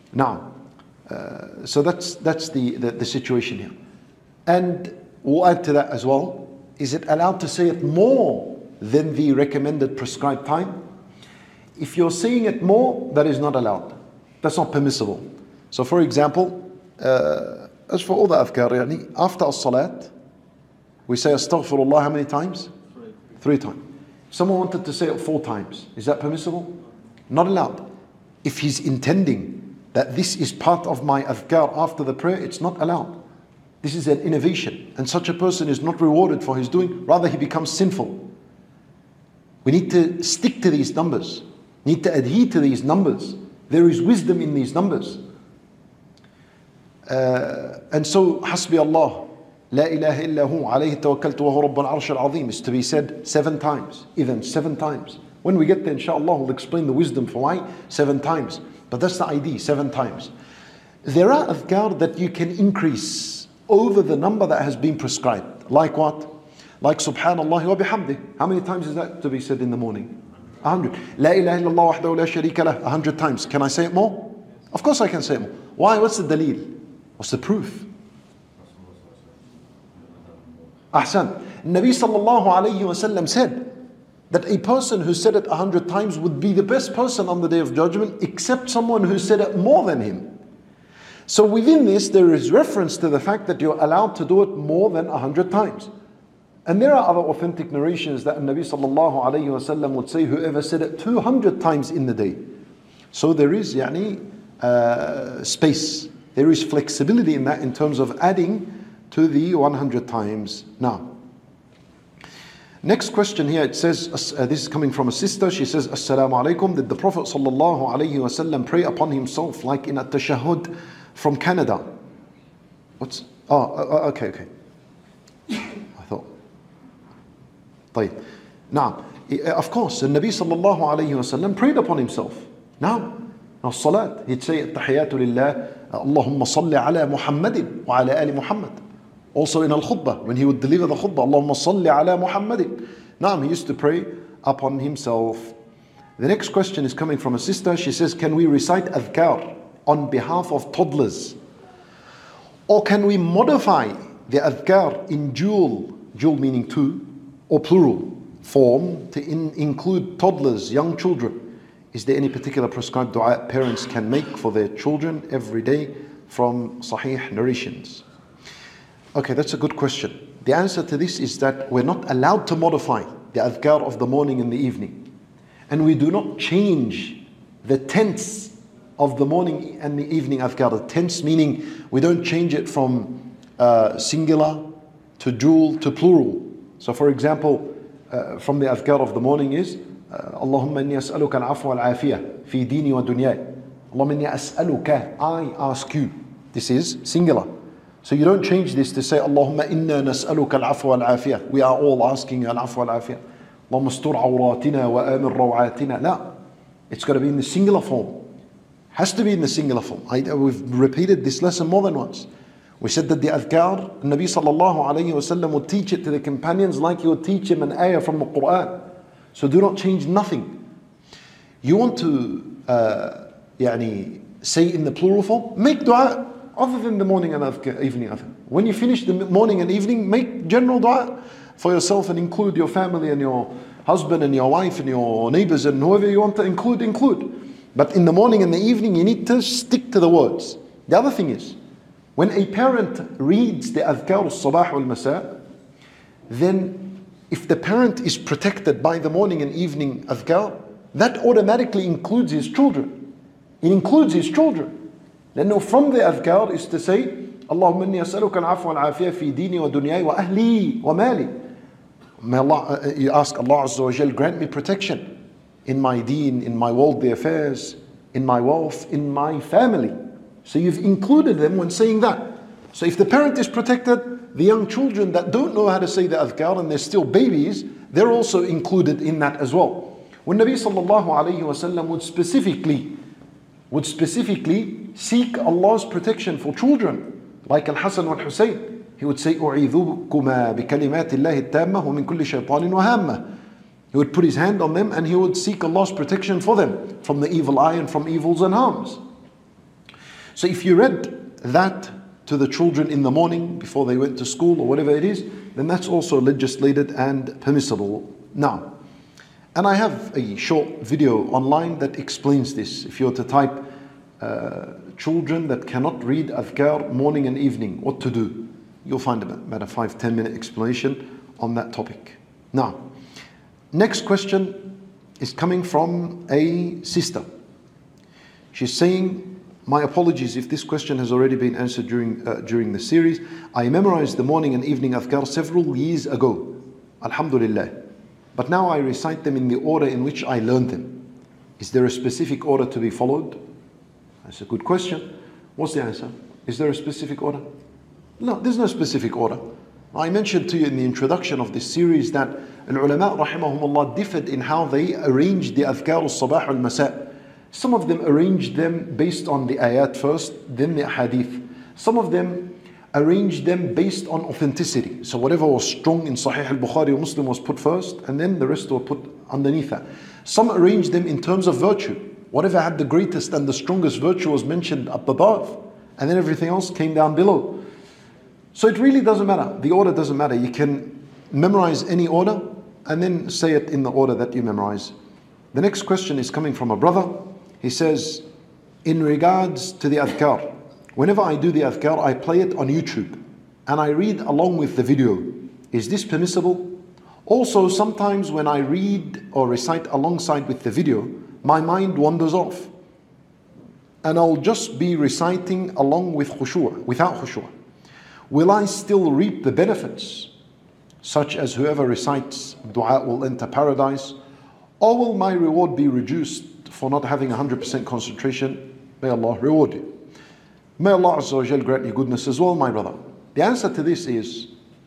Now, uh, so that's that's the, the, the situation here. And we'll add to that as well, is it allowed to say it more than the recommended prescribed time? If you're saying it more, that is not allowed. That's not permissible. So for example, uh, as for all the adhkar, yani, after as-salat, we say astaghfirullah how many times? Three. Three times. If someone wanted to say it four times, is that permissible? Not allowed. If he's intending that this is part of my adhkar after the prayer, it's not allowed. This is an innovation, and such a person is not rewarded for his doing, rather he becomes sinful. We need to stick to these numbers, need to adhere to these numbers. There is wisdom in these numbers. Uh, and so, Hasbi Allah, La ilaha illahu alayhi tawakkaltu wa huwa rabbul arsh al-azim is to be said seven times, even seven times. When we get there, inshallah, we'll explain the wisdom for why seven times. But that's the idea, seven times. There are adhkar that you can increase over the number that has been prescribed. Like what? Like Subhanallah wa bihamdih. How many times is that to be said in the morning? A hundred. La ilaha illallah wahdahu la sharika lah. A hundred times. Can I say it more? Of course I can say it more. Why? What's the dalil? What's the proof? Ahsan. Nabi sallallahu alayhi wa sallam said that a person who said it a hundred times would be the best person on the day of judgment, except someone who said it more than him. So within this, there is reference to the fact that you're allowed to do it more than a hundred times. And there are other authentic narrations that Nabi sallallahu alayhi wa sallam would say, whoever said it two hundred times in the day. So there is yani, uh, space. There is flexibility in that in terms of adding to the one hundred times. Now, next question here, it says, uh, this is coming from a sister. She says, Assalamu alaikum. Did the Prophet sallallahu alayhi wa sallam pray upon himself like in a tashahhud from Canada? What's, oh, uh, okay, okay. I thought. طيب. Now, of course, the Nabi sallallahu alayhi wa sallam prayed upon himself. Now, now salat, he'd say, Tahiyatu lillah, Allahumma salli ala Muhammadin wa ala ali Muhammad. Also in al-khutbah, when he would deliver the khutbah, Allahumma salli ala Muhammadin. Now, he used to pray upon himself. The next question is coming from a sister. She says, can we recite adhkar on behalf of toddlers? Or can we modify the adhkar in dual, dual meaning two, or plural form to in, include toddlers, young children? Is there any particular prescribed dua parents can make for their children every day from Sahih narrations? Okay, that's a good question. The answer to this is that we're not allowed to modify the adhkar of the morning and the evening. And we do not change the tense of the morning and the evening adhkar. The tense meaning we don't change it from uh, singular to dual to plural. So for example, uh, from the adhkar of the morning is Allahumma inni as'aluka al-afwa wal-afiyah fi dini wa dunyai. Allahumma inni as'aluka, I ask you. This is singular. So you don't change this to say Allahumma inna nas'aluka al-afwa wal-afiyah. We are all asking al-afwa wal-afiyah. Allahumma astur awratina wa amir rawatina. No, it's got to be in the singular form. Has to be in the singular form. I, we've repeated this lesson more than once. We said that the adhkar, Nabi sallallahu alayhi wa sallam would teach it to the companions like he would teach him an ayah from the Quran. So do not change nothing. You want to uh, يعني, say in the plural form, make dua other than the morning and adhkar, evening adhkar. When you finish the morning and evening, make general dua for yourself and include your family and your husband and your wife and your neighbors and whoever you want to include, include. But in the morning and the evening, you need to stick to the words. The other thing is, when a parent reads the adhkar al-sabah wal-masa, then if the parent is protected by the morning and evening adhkar, that automatically includes his children. It includes his children. Then from the adhkar is to say, Allahumma inni as'aluka al-afwa wal-afiyah fi dini wa dunyai wa ahli wa mali. May Allah, uh, you ask Allah Azza wa Jal, grant me protection in my deen, in my worldly affairs, in my wealth, in my family. So you've included them when saying that. So if the parent is protected, the young children that don't know how to say the adhkar and they're still babies, they're also included in that as well. When Nabi sallallahu alayhi wa sallam would specifically, would specifically seek Allah's protection for children, like Al-Hasan wal-Husayn, he would say, أُعِذُكُمَا بِكَلِمَاتِ اللَّهِ التَّامَّةِ وَمِن كُلِّ شَيْطَانٍ وَهَامَّةٍ. He would put his hand on them and he would seek Allah's protection for them from the evil eye and from evils and harms. So if you read that to the children in the morning before they went to school or whatever it is, then that's also legislated and permissible now. And I have a short video online that explains this. If you were to type uh, children that cannot read adhkar morning and evening, what to do, you'll find about a five, ten minute explanation on that topic. Now, next question is coming from a sister. She's saying, my apologies if this question has already been answered during, uh, during the series. I memorized the morning and evening adhkar several years ago, alhamdulillah. But now I recite them in the order in which I learned them. Is there a specific order to be followed? That's a good question. What's the answer? Is there a specific order? No, there's no specific order. I mentioned to you in the introduction of this series that al-ulama rahimahumullah differed in how they arranged the adhkar al-sabah al-masa'. Some of them arranged them based on the ayat first, then the hadith. Some of them arranged them based on authenticity. So whatever was strong in Sahih al-Bukhari or Muslim was put first, and then the rest were put underneath that. Some arranged them in terms of virtue. Whatever had the greatest and the strongest virtue was mentioned up above, and then everything else came down below. So it really doesn't matter. The order doesn't matter. You can memorize any order and then say it in the order that you memorize. The next question is coming from a brother. He says, in regards to the adhkar, whenever I do the adhkar, I play it on YouTube and I read along with the video. Is this permissible? Also, sometimes when I read or recite alongside with the video, my mind wanders off and I'll just be reciting along with khushu', without khushu'. Will I still reap the benefits, such as whoever recites dua will enter paradise, or will my reward be reduced for not having one hundred percent concentration? May Allah reward you. May Allah Azza wa Jal grant you goodness as well, my brother. The answer to this is,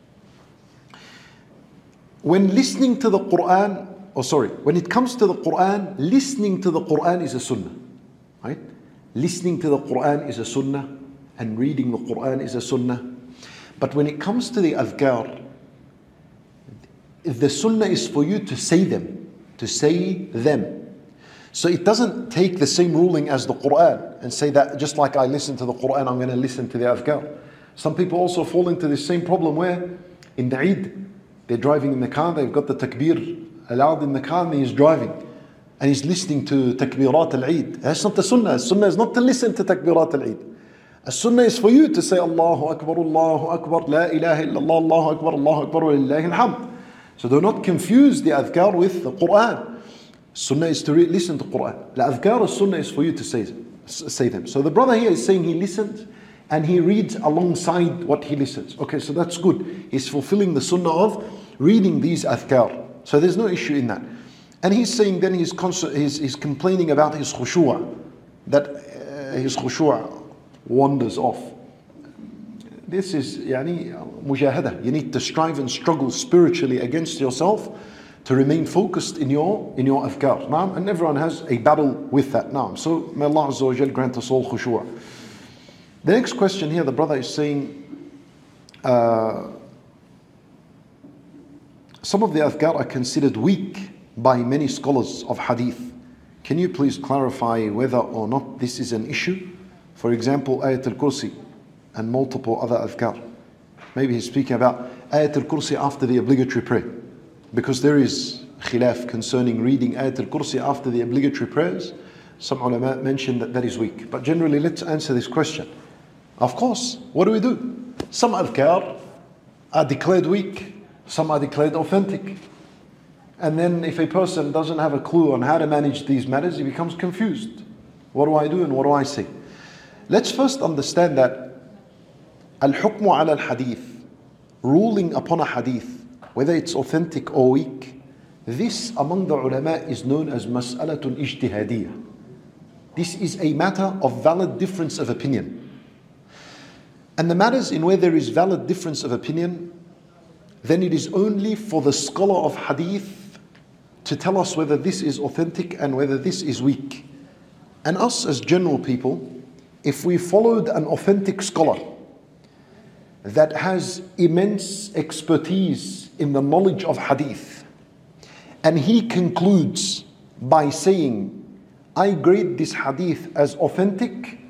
when listening to the Quran, or sorry, when it comes to the Quran, listening to the Quran is a sunnah, right? Listening to the Quran is a sunnah, and reading the Quran is a sunnah. But when it comes to the adhkar, the sunnah is for you to say them, to say them. So it doesn't take the same ruling as the Quran and say that just like I listen to the Quran, I'm going to listen to the adhkar. Some people also fall into the same problem where in the Eid, they're driving in the car, they've got the takbir allowed in the car and he's driving and he's listening to takbirat al-Eid. That's not the sunnah. The sunnah is not to listen to takbirat al-Eid. A sunnah is for you to say Allahu Akbar, Allahu Akbar, La ilaha illallah, Allahu Akbar, Allahu Akbar, wa lillahi alhamd. So do not confuse the adhkar with the Quran. Sunnah is to re- listen to Quran. The adhkar sunnah is for you to say, say them. So the brother here is saying he listens and he reads alongside what he listens. Okay, so that's good. He's fulfilling the sunnah of reading these adhkar. So there's no issue in that. And he's saying then he's, cons- he's, he's complaining about his khushu', that uh, his khushu' wanders off. This is yani, mujahada. You need to strive and struggle spiritually against yourself to remain focused in your in your adhkar. Naam, and everyone has a battle with that. Naam. So may Allah Azza wa Jal grant us all khushu'. The next question here, the brother is saying, uh, some of the adhkar are considered weak by many scholars of hadith. Can you please clarify whether or not this is an issue? For example, Ayat al-Kursi and multiple other adhkar. Maybe he's speaking about Ayat al-Kursi after the obligatory prayer. Because there is khilaf concerning reading Ayat al-Kursi after the obligatory prayers. Some ulama mention that that is weak. But generally, let's answer this question. Of course, what do we do? Some adhkar are declared weak. Some are declared authentic. And then if a person doesn't have a clue on how to manage these matters, he becomes confused. What do I do and what do I say? Let's first understand that al-hukmu ala al-hadith, ruling upon a hadith, whether it's authentic or weak, this among the ulama is known as mas'alatun ijtihadiyah. This is a matter of valid difference of opinion. And the matters in where there is valid difference of opinion, then it is only for the scholar of hadith to tell us whether this is authentic and whether this is weak. And us as general people, if we followed an authentic scholar that has immense expertise in the knowledge of hadith, and he concludes by saying, I grade this hadith as authentic,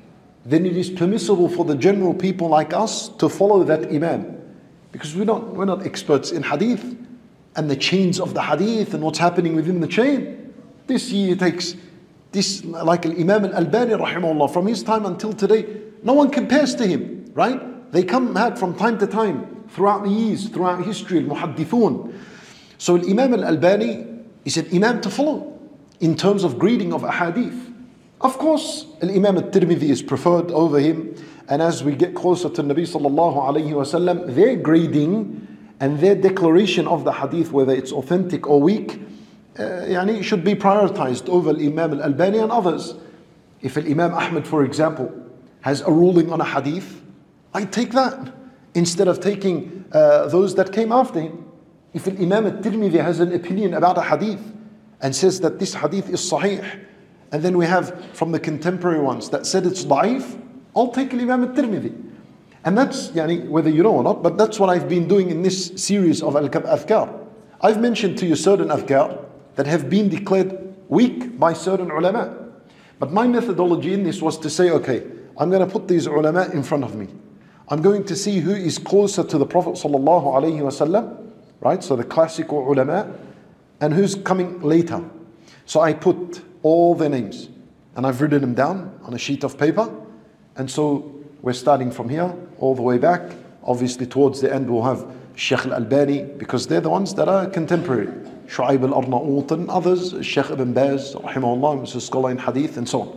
then it is permissible for the general people like us to follow that imam. Because we're not, we're not experts in hadith and the chains of the hadith and what's happening within the chain. This year takes, this like Imam al-Albani rahimahullah, from his time until today, no one compares to him, right? They come out from time to time, throughout the years, throughout history, al-Muhaddithun. So Imam al-Albani is an imam to follow in terms of grading of ahadith. Of course, Imam al-Tirmidhi is preferred over him, and as we get closer to Nabi sallallahu alayhi wasallam, their grading and their declaration of the hadith, whether it's authentic or weak, uh, yani should be prioritized over Imam al-Albani and others. If Imam Ahmad, for example, has a ruling on a hadith, I take that instead of taking uh, those that came after him. If Imam al-Tirmidhi has an opinion about a hadith and says that this hadith is sahih, and then we have from the contemporary ones that said it's da'if, I'll take Imam al-Tirmidhi. And that's, yani, whether you know or not, but that's what I've been doing in this series of Al-Adhkar. I've mentioned to you certain adhkar that have been declared weak by certain ulama. But my methodology in this was to say, okay, I'm going to put these ulama in front of me. I'm going to see who is closer to the Prophet sallallahu alaihi wasallam, right? So the classical ulama, and who's coming later. So I put all their names and I've written them down on a sheet of paper. And so we're starting from here all the way back. Obviously towards the end we'll have Shaykh al-Albani, because they're the ones that are contemporary. Shu'aib al-Arnaut and others, Shaykh ibn Baz, rahimahullah, who's a scholar in hadith and so on.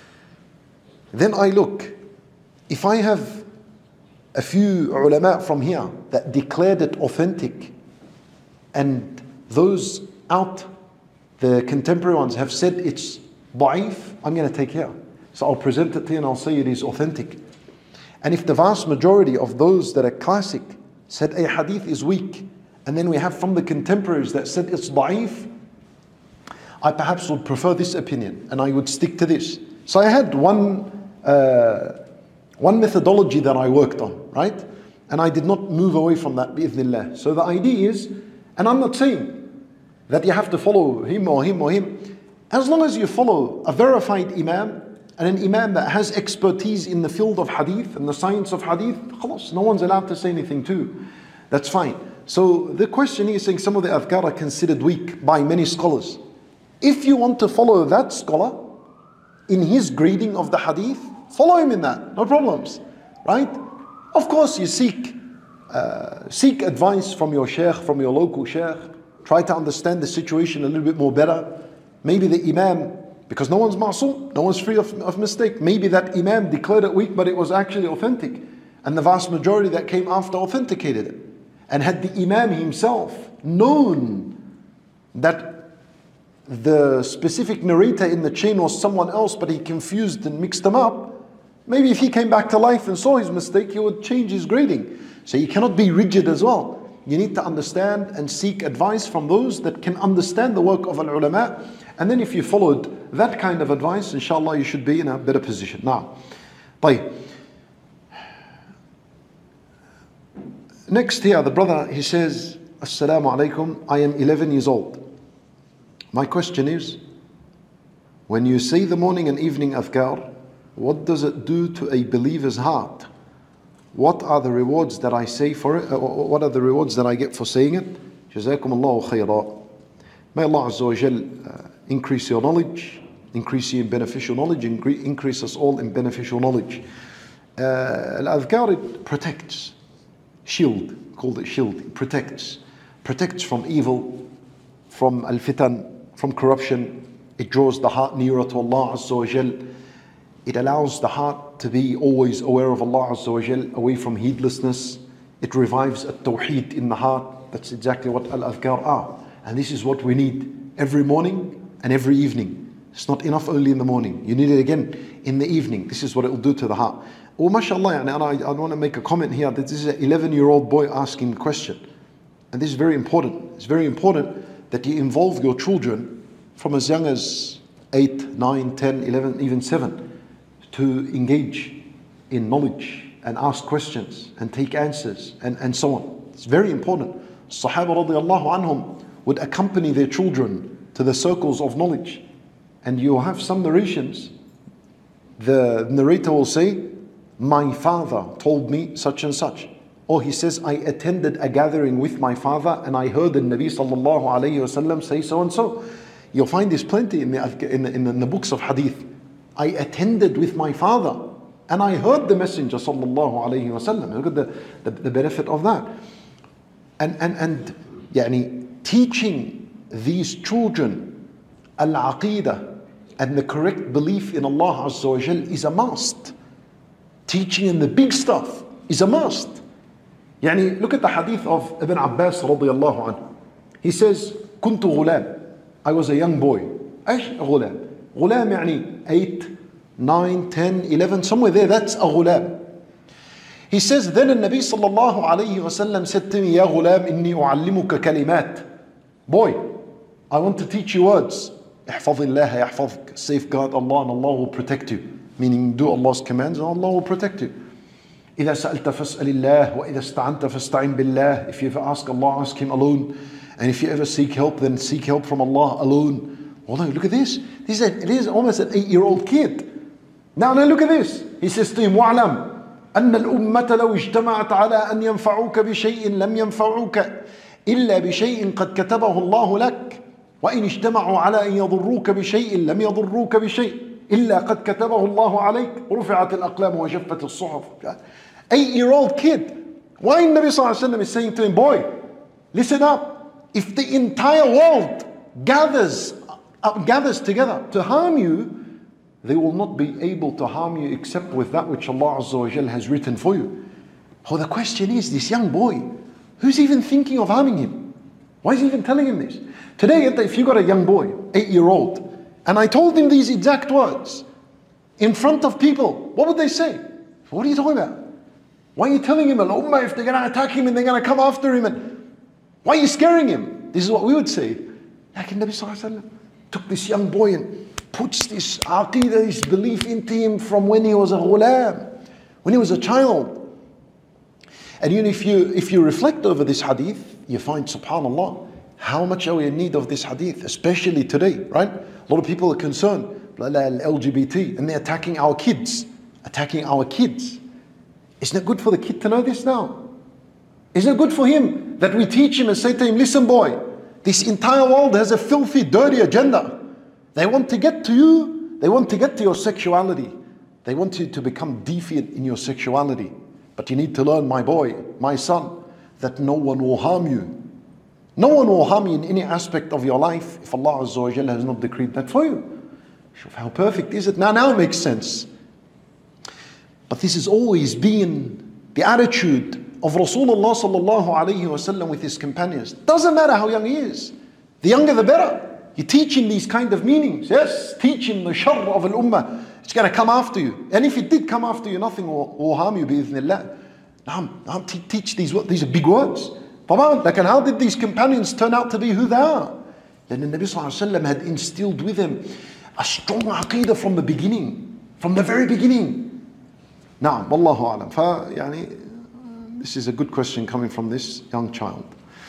Then I look, if I have a few ulama from here that declared it authentic, and those out, the contemporary ones, have said it's da'if, I'm going to take here. So I'll present it to you and I'll say it is authentic. And if the vast majority of those that are classic said a hadith is weak, and then we have from the contemporaries that said it's da'if, I perhaps would prefer this opinion and I would stick to this. So I had one uh, one methodology that I worked on, right? And I did not move away from that, bi'idhnillah. So the idea is, and I'm not saying that you have to follow him or him or him, as long as you follow a verified imam, and an imam that has expertise in the field of hadith and the science of hadith, khalas, no one's allowed to say anything too. That's fine. So the question is saying some of the adhkar are considered weak by many scholars. If you want to follow that scholar in his grading of the hadith, follow him in that, no problems, right? Of course you seek uh, seek advice from your shaykh, from your local shaykh. Try to understand the situation a little bit more better. Maybe the imam, because no one's ma'soom, no one's free of, of mistake. Maybe that imam declared it weak, but it was actually authentic. And the vast majority that came after authenticated it. And had the imam himself known that the specific narrator in the chain was someone else, but he confused and mixed them up, maybe if he came back to life and saw his mistake, he would change his grading. So you cannot be rigid as well. You need to understand and seek advice from those that can understand the work of al-ulama. And then if you followed that kind of advice, inshallah, you should be in a better position. Now, طيب. Next here, the brother, he says, Assalamu alaikum, I am eleven years old. My question is, when you say the morning and evening adhkar, what does it do to a believer's heart? What are the rewards that I say for it? Uh, what are the rewards that I get for saying it? Jazakum Allahu khayra. May Allah Azza wa Jal uh, increase your knowledge, increase you in beneficial knowledge, incre- increase us all in beneficial knowledge. Uh, Al-adhkar, it protects, shield, called it shield, it protects. Protects from evil, from al-fitan, from corruption. It draws the heart nearer to Allah Azza wa Jal. It allows the heart to be always aware of Allah Azza wa Jal, away from heedlessness. It revives at-tawheed in the heart. That's exactly what al-adhkar are. And this is what we need every morning and every evening. It's not enough only in the morning. You need it again in the evening. This is what it will do to the heart. Oh, mashallah, and I, I want to make a comment here that this is an eleven-year-old boy asking the question. And this is very important. It's very important that you involve your children from as young as eight, nine, ten, eleven, even seven, to engage in knowledge and ask questions and take answers and, and so on. It's very important. Sahaba radiallahu anhum would accompany their children to the circles of knowledge. And you have some narrations the narrator will say, my father told me such and such. Or he says, I attended a gathering with my father and I heard the Nabi sallallahu alayhi wasallam say so and so. You'll find this plenty in the, in, the, in the books of hadith. I attended with my father and I heard the Messenger sallallahu alayhi wasallam. Look at the, the, the benefit of that. And, and, and yani, teaching these children al-aqeedah and the correct belief in Allah Azza wa Jal is a must. Teaching in the big stuff is a must. Yani, look at the hadith of Ibn Abbas radiyallahu anhu. He says, كنت غلام. I was a young boy. ايش غلام? غلام يعني eight, nine, ten, eleven, somewhere there, that's a غلام. He says, then the Nabi sallallahu alayhi wa sallam said to me, يا غلام إني أعلمك كلمات. Boy, I want to teach you words. احفظ الله يحفظك. Safeguard Allah and Allah will protect you. Meaning do Allah's commands and Allah will protect you. إذا سألت فاسأل الله وإذا استعنت فاستعن بالله. If you ever ask Allah, ask Him alone. And if you ever seek help, then seek help from Allah alone. Oh no, look at this. This is, a, it is almost an eight-year-old kid. Now, now look at this. He says to him, وَعْلَمْ أن الأمة لو اجتمعت على أن ينفعوك بشيء لم ينفعوك إلا بشيء قد كتبه الله لك وإن اجتمعوا على أن يضروك بشيء لم يضروك بشيء إلا قد كتبه الله عليك رفعت الأقلام وجفت الصحف. Eight-year-old kid. Why Nabi sallallahu alayhi wa sallam is saying to him, boy, listen up. If the entire world gathers, uh, gathers together to harm you, they will not be able to harm you except with that which Allah Azza wa Jal has written for you. Oh, the question is, this young boy, who's even thinking of harming him? Why is he even telling him this? Today, if you got a young boy, eight-year-old, and I told him these exact words in front of people, what would they say? What are you talking about? Why are you telling him, Al-Ummah, if they're going to attack him and they're going to come after him, and why are you scaring him? This is what we would say. Like Nabi Sallallahu Alaihi Wasallam took this young boy and puts this aqeedah, this belief into him from when he was a ghulam, when he was a child. And you know, if you if you reflect over this hadith, you find, subhanallah, how much are we in need of this hadith, especially today, right? A lot of people are concerned, L G B T, and they're attacking our kids, attacking our kids. Isn't it good for the kid to know this now? Isn't it good for him that we teach him and say to him, listen boy, this entire world has a filthy, dirty agenda. They want to get to you, they want to get to your sexuality. They want you to become deviant in your sexuality. But you need to learn, my boy, my son, that no one will harm you. No one will harm you in any aspect of your life if Allah Azza wa Jalla has not decreed that for you. How perfect is it? Now, now it makes sense. But this has always been the attitude of Rasulullah sallallahu alayhi wa sallam with his companions. Doesn't matter how young he is. The younger the better. You teach him these kind of meanings. Yes, teach him the sharr of al-ummah. It's going to come after you. And if it did come after you, nothing will, will harm you, bi-idhnillah. Now, now teach these, these are big words. Like, and how did these companions turn out to be who they are? Then the Nabi sallallahu alayhi wa sallam had instilled with them a strong aqeedah from the beginning. From the very beginning. Now, wallahu alam. Fa, yani, this is a good question coming from this young child.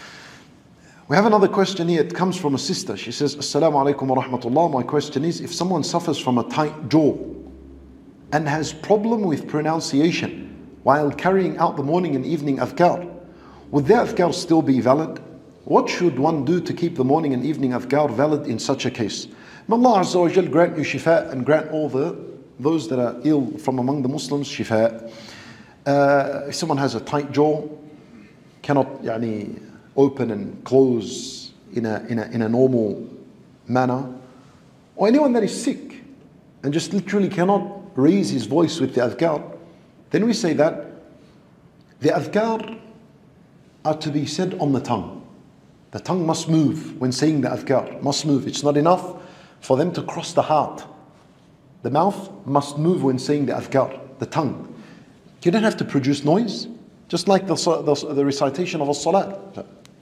We have another question here. It comes from a sister. She says, Assalamu alaikum wa rahmatullah. My question is, if someone suffers from a tight jaw and has problem with pronunciation while carrying out the morning and evening adhkar, would their adhkar still be valid? What should one do to keep the morning and evening adhkar valid in such a case? May Allah Azza wa Jal grant you shifa and grant all the those that are ill from among the Muslims shifa. Uh, if someone has a tight jaw, cannot yani, open and close in a, in a in a normal manner, or anyone that is sick and just literally cannot raise his voice with the adhkar, then we say that the adhkar are to be said on the tongue. The tongue must move when saying the adhkar, must move. It's not enough for them to cross the heart. The mouth must move when saying the adhkar, the tongue. You don't have to produce noise, just like the, the, the recitation of as-salat.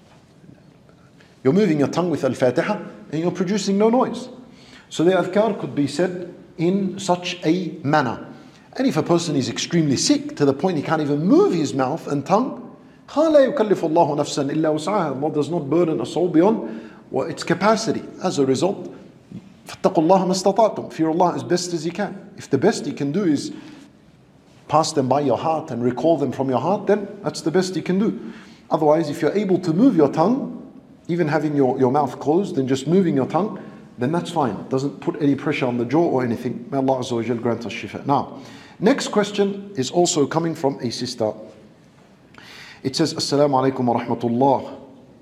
You're moving your tongue with al-Fatiha and you're producing no noise. So the adhkar could be said in such a manner. And if a person is extremely sick to the point he can't even move his mouth and tongue, Allah does not burden a soul beyond its capacity. As a result, فَاتَّقُوا اللَّهَ مَا اسْتَطَعْتُمْ. Fear Allah as best as you can. If the best you can do is pass them by your heart and recall them from your heart, then that's the best you can do. Otherwise, if you're able to move your tongue, even having your, your mouth closed and just moving your tongue, then that's fine. It doesn't put any pressure on the jaw or anything. May Allah Azza wa Jal grant us shifa. Now, next question is also coming from a sister. It says, Assalamu alaikum wa rahmatullah.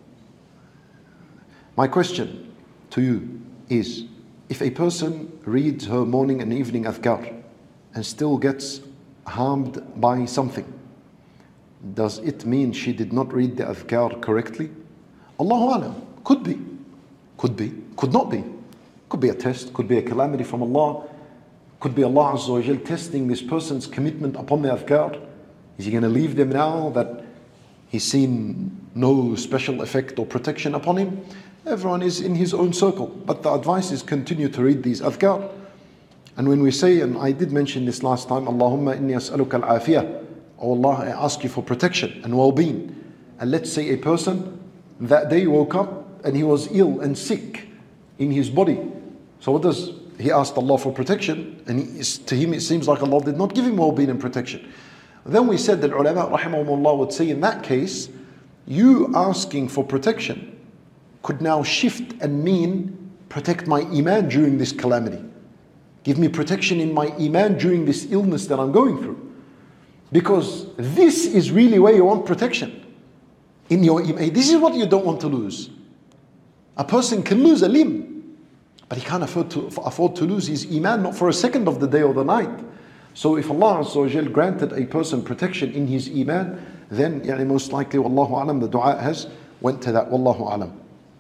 My question to you is, if a person reads her morning and evening adhkar and still gets harmed by something, does it mean she did not read the adhkar correctly? Allahu alam. Could be. Could be. Could not be. Could be a test. Could be a calamity from Allah. Could be Allah Azza wa Jal testing this person's commitment upon the adhkar. Is he going to leave them now that he's seen no special effect or protection upon him? Everyone is in his own circle. But the advice is continue to read these adhkar. And when we say, and I did mention this last time, Allahumma inni as'aluka al-afiyah. Oh Allah, I ask you for protection and well-being. And let's say a person that day woke up and he was ill and sick in his body. So what does he asked Allah for protection, and he, to him it seems like Allah did not give him well-being and protection. Then we said that ulama rahimahumullah would say, in that case, you asking for protection could now shift and mean protect my iman during this calamity. Give me protection in my iman during this illness that I'm going through. Because this is really where you want protection. In your iman. This is what you don't want to lose. A person can lose a limb, but he can't afford to, afford to lose his iman, not for a second of the day or the night. So if Allah Azza wa Jal granted a person protection in his iman, then yani most likely, wallahu alam, the dua has went to that, wallahu alam.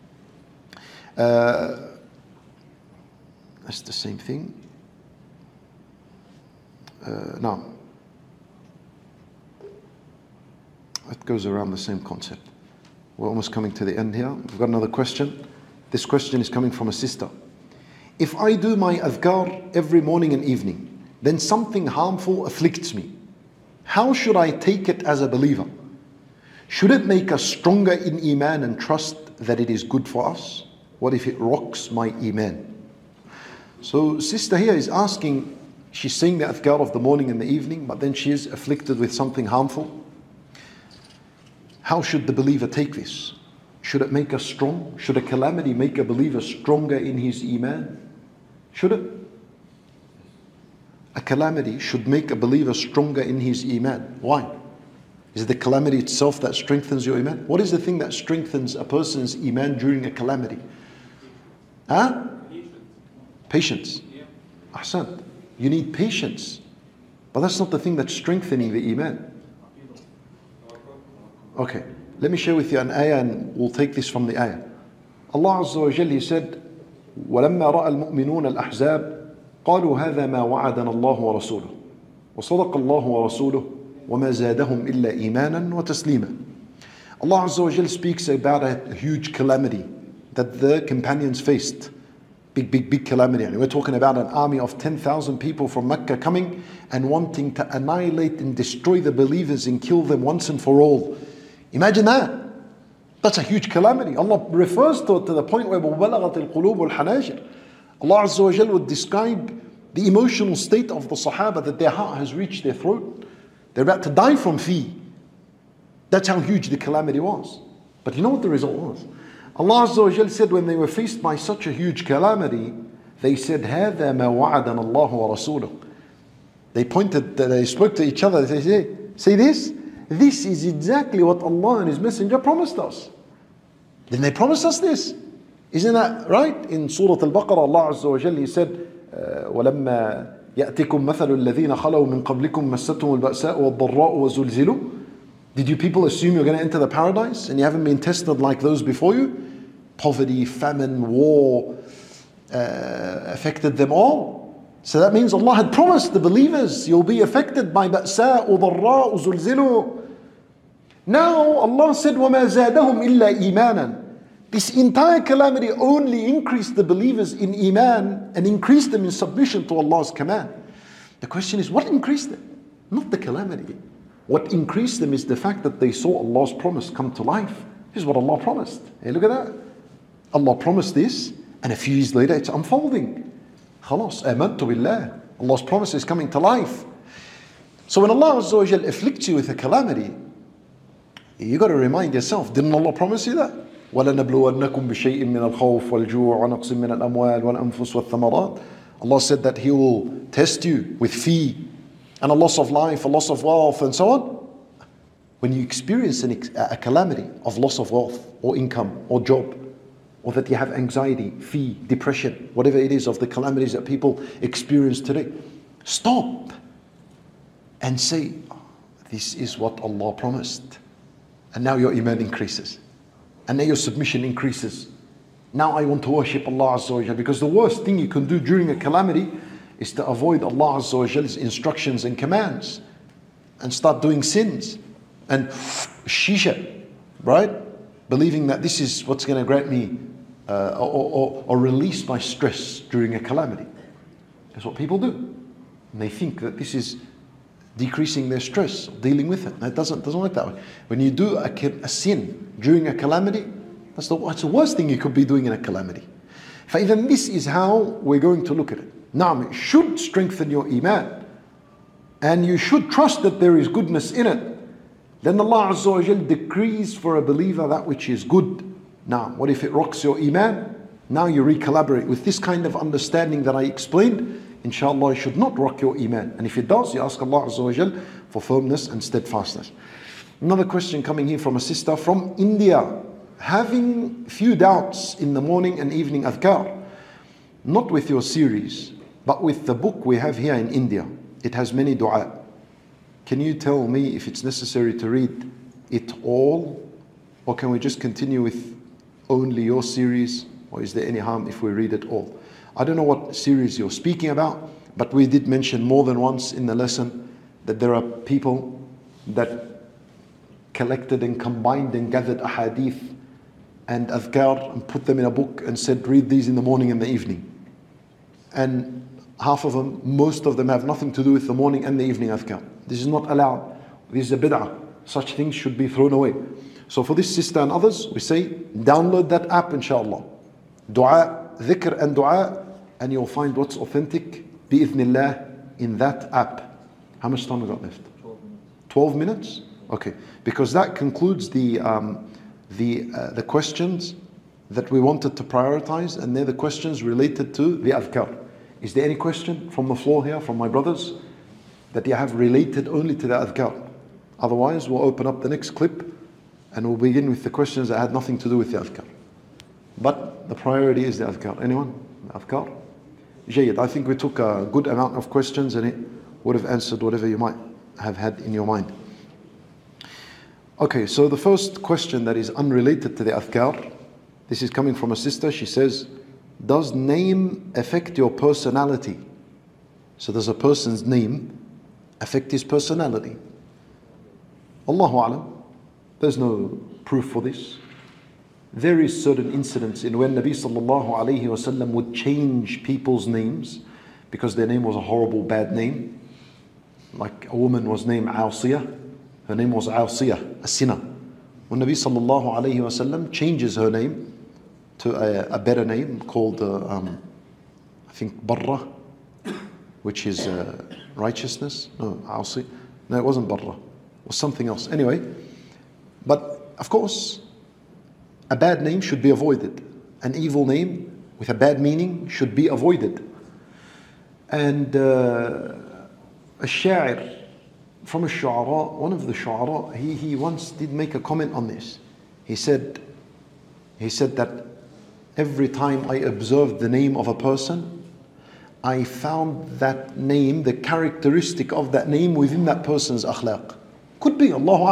Uh, that's the same thing. Uh, now, it goes around the same concept. We're almost coming to the end here. We've got another question. This question is coming from a sister. If I do my adhkar every morning and evening, then something harmful afflicts me, how should I take it as a believer? Should it make us stronger in iman and trust that it is good for us? What if it rocks my iman? So sister here is asking, she's saying the adhkar of the morning and the evening, but then she is afflicted with something harmful. How should the believer take this? Should it make us strong? Should a calamity make a believer stronger in his iman? Should it? A calamity should make a believer stronger in his iman. Why? Is it the calamity itself that strengthens your iman? What is the thing that strengthens a person's iman during a calamity? Huh? Patience. Ahsan. You need patience. But that's not the thing that's strengthening the iman. Okay, let me share with you an ayah and we'll take this from the ayah. Allah Azza wa Jal, He said, وَلَمَّا رَأَى الْمُؤْمِنُونَ الْأَحْزَابَ قَالُوا هَذَا مَا وَعَدَنَا اللَّهُ وَرَسُولُهُ وَصَدَقَ اللَّهُ وَرَسُولُهُ وَمَا زَادَهُمْ إِلَّا إِيمَانًا وَتَسْلِيمًا. Allah Azza wa Jal speaks about a huge calamity that the companions faced. Big, big, big calamity. And we're talking about an army of ten thousand people from Mecca coming and wanting to annihilate and destroy the believers and kill them once and for all. Imagine that. That's a huge calamity. Allah refers to it to the point where وَبَلَغَتِ الْقُلُوبُ الْحَنَاجِرِ. Allah Azza wa Jal would describe the emotional state of the Sahaba, that their heart has reached their throat. They're about to die from fear. That's how huge the calamity was. But you know what the result was? Allah Azza wa Jal said when they were faced by such a huge calamity, they said, هَذَا مَا وَعَدَنَ اللَّهُ وَرَسُولُهُ. They pointed, they spoke to each other, they said, see this? This is exactly what Allah and His Messenger promised us. Then they promised us this. Isn't that right? In Surah Al-Baqarah, Allah Azza wa Jal, He said, وَلَمَّا يَأْتِكُمْ مَثَلُ الَّذِينَ خَلَوْا مِنْ قَبْلِكُمْ مَسَّتْهُمُ الْبَأْسَاءُ وَالضَّرَّاءُ وَزُلْزِلُوا. Did you people assume you're going to enter the paradise and you haven't been tested like those before you? Poverty, famine, war uh, affected them all. So that means Allah had promised the believers, you'll be affected by ba'sa, udarra, uzulzilu. Now Allah said, وَمَا زَادَهُمْ إِلَّا إِيمَانًا. This entire calamity only increased the believers in iman and increased them in submission to Allah's command. The question is, what increased them? Not the calamity. What increased them is the fact that they saw Allah's promise come to life. This is what Allah promised. Hey, look at that. Allah promised this, And a few years later, it's unfolding. Khalas, amantu billah. Allah's promise is coming to life. So when Allah Azza wa Jal afflicts you with a calamity, you got to remind yourself, didn't Allah promise you that? وَلَنَبْلُوَنَّكُمْ بِشَيْءٍ مِّنَ الْخَوْفِ وَالْجُوعِ وَنَقْصٍ مِّنَ الْأَمْوَالِ وَالْأَنفُسِ وَالثَّمَرَاتِ. Allah said that He will test you with fear and a loss of life, a loss of wealth, and so on. When you experience an, a calamity of loss of wealth or income or job, or that you have anxiety, fear, depression, whatever it is of the calamities that people experience today, stop and say, this is what Allah promised. And now your iman increases. And now your submission increases. Now I want to worship Allah Azza wa Jal, because the worst thing you can do during a calamity is to avoid Allah Azza wa Jal's instructions and commands and start doing sins and shisha, right? Believing that this is what's going to grant me uh, or, or, or release my stress during a calamity. That's what people do. And they think that this is decreasing their stress, dealing with it. It doesn't, doesn't work that way. When you do a, a sin during a calamity, that's the, that's the worst thing you could be doing in a calamity. فإذا this is how we're going to look at it. Naam, it should strengthen your iman. And you should trust that there is goodness in it. Then Allah Azza wa Jal decrees for a believer that which is good. Now, what if it rocks your iman? Now you recalibrate with this kind of understanding that I explained. Inshallah, it should not rock your iman. And if it does, you ask Allah Azza wa Jal for firmness and steadfastness. Another question coming here from a sister from India. Having few doubts in the morning and evening adhkar. Not with your series, but with the book we have here in India. It has many dua. Can you tell me if it's necessary to read it all? Or can we just continue with only your series? Or is there any harm if we read it all? I don't know what series you're speaking about, but we did mention more than once in the lesson that there are people that collected and combined and gathered ahadith and adhkar and put them in a book and said, read these in the morning and the evening. And half of them, most of them have nothing to do with the morning and the evening adhkar. This is not allowed. This is a bid'ah. Such things should be thrown away. So for this sister and others, we say, download that app, inshallah. Dua, dhikr and dua, and you'll find what's authentic, bi'ithnillah, in that app. How much time we got left? twelve minutes? Okay. Because that concludes the um, the uh, the questions that we wanted to prioritize, and they're the questions related to the adhkar. Is there any question from the floor here, from my brothers, that you have related only to the adhkar? Otherwise, we'll open up the next clip and we'll begin with the questions that had nothing to do with the adhkar. But the priority is the adhkar. Anyone? The adhkar? Jayyid. I think we took a good amount of questions and it would have answered whatever you might have had in your mind. Okay, so the first question that is unrelated to the adhkar, this is coming from a sister. She says, does name affect your personality? So does a person's name affect his personality? Allahu A'lam. There's no proof for this. There is certain incidents in when Nabi Sallallahu Alaihi Wasallam would change people's names because their name was a horrible bad name. Like a woman was named Awsiyah. Her name was Awsiyah, a sinner. When Nabi Sallallahu Alaihi Wasallam changes her name to a, a better name called, uh, um, I think, Barra, which is uh, righteousness. No, Awsi. No, it wasn't Barra. It was something else. Anyway, but of course, a bad name should be avoided. An evil name with a bad meaning should be avoided. And uh, a sha'ir from a shu'ara, one of the shu'ara, he, he once did make a comment on this. He said, he said that every time I observed the name of a person, I found that name, the characteristic of that name within that person's akhlaq. Could be, Allahu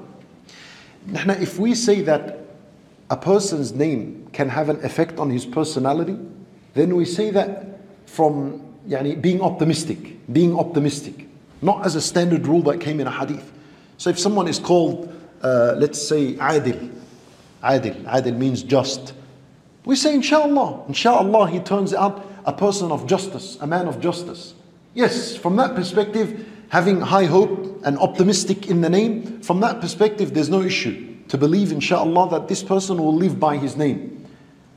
A'lam. If we say that a person's name can have an effect on his personality, then we say that from yani, being optimistic, being optimistic, not as a standard rule that came in a hadith. So if someone is called, uh, let's say, Adil, Adil, Adil means just. We say, inshallah, inshallah, he turns out a person of justice, a man of justice. Yes, from that perspective, having high hope and optimistic in the name, from that perspective, there's no issue to believe, inshallah, that this person will live by his name.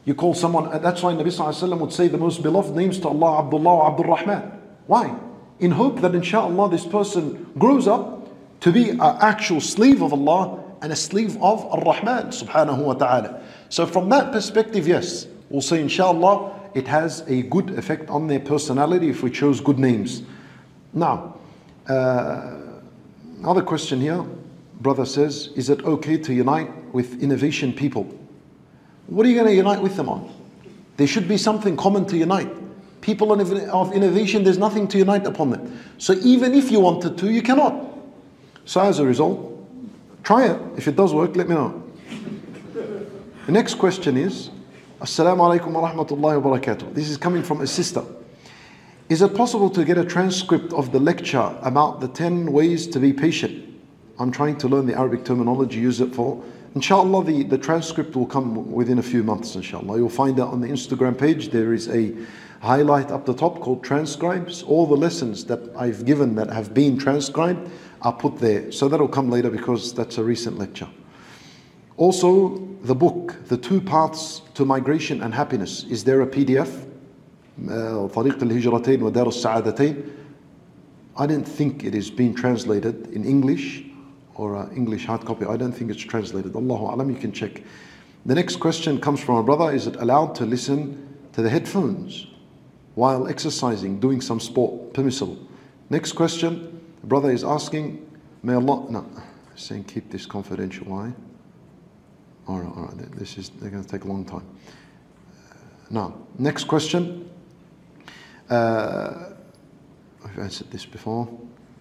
You call someone, that's why Nabi Sallallahu Alaihi Wasallam would say the most beloved names to Allah, Abdullah or Abdul Rahman. Why? In hope that inshallah this person grows up to be an actual slave of Allah and a slave of Ar-Rahman subhanahu wa ta'ala. So from that perspective, yes, we'll say inshallah it has a good effect on their personality if we chose good names. Now, uh, another question here. Brother says, is it okay to unite with innovation people? What are you going to unite with them on? There should be something common to unite. People of innovation, there's nothing to unite upon them. So even if you wanted to, you cannot. So as a result, try it. If it does work, let me know. The next question is, Assalamu alaikum wa rahmatullahi wa barakatuh. This is coming from a sister. Is it possible to get a transcript of the lecture about the ten ways to be patient? I'm trying to learn the Arabic terminology, use it for. Inshallah, the, the transcript will come within a few months, inshallah. You'll find that on the Instagram page. There is a highlight up the top called transcribes. All the lessons that I've given that have been transcribed are put there. So that'll come later because that's a recent lecture. Also, the book, The Two Paths to Migration and Happiness. Is there a P D F? طريق الهجرتين ودار السعادتين. I didn't think it is being translated in English or uh, English hard copy. I don't think it's translated. Allahu Alam, you can check. The next question comes from a brother. Is it allowed to listen to the headphones while exercising, doing some sport? Permissible. Next question. The brother is asking, may Allah, no, saying keep this confidential. Why? All right, all right. This is, they're going to take a long time. Uh, now, next question. Uh, I've answered this before.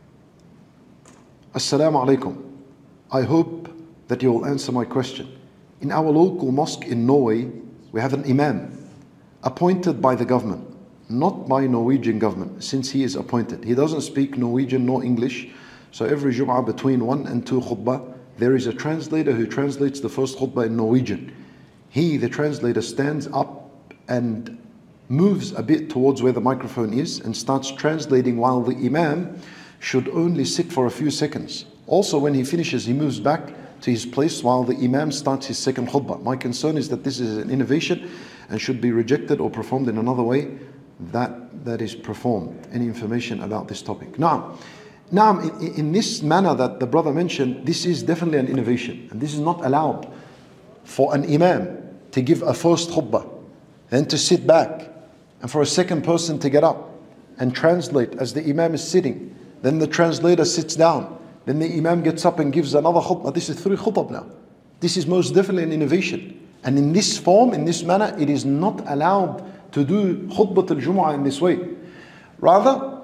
Assalamu alaikum. I hope that you will answer my question. In our local mosque in Norway, we have an imam appointed by the government, not by Norwegian government, since he is appointed. He doesn't speak Norwegian nor English, so every Jum'ah between one and two khutbah, there is a translator who translates the first khutbah in Norwegian. He, the translator, stands up and moves a bit towards where the microphone is and starts translating while the imam should only sit for a few seconds. Also, when he finishes, he moves back to his place while the imam starts his second khutbah. My concern is that this is an innovation and should be rejected or performed in another way that that is performed. Any information about this topic? Now, now in, in this manner that the brother mentioned, this is definitely an innovation, and this is not allowed for an imam to give a first khutbah, then to sit back, and for a second person to get up and translate as the imam is sitting. Then the translator sits down. Then the imam gets up and gives another khutbah. This is three khutbah now. This is most definitely an innovation. And in this form, in this manner, it is not allowed to do khutbah al-Jumu'ah in this way. Rather,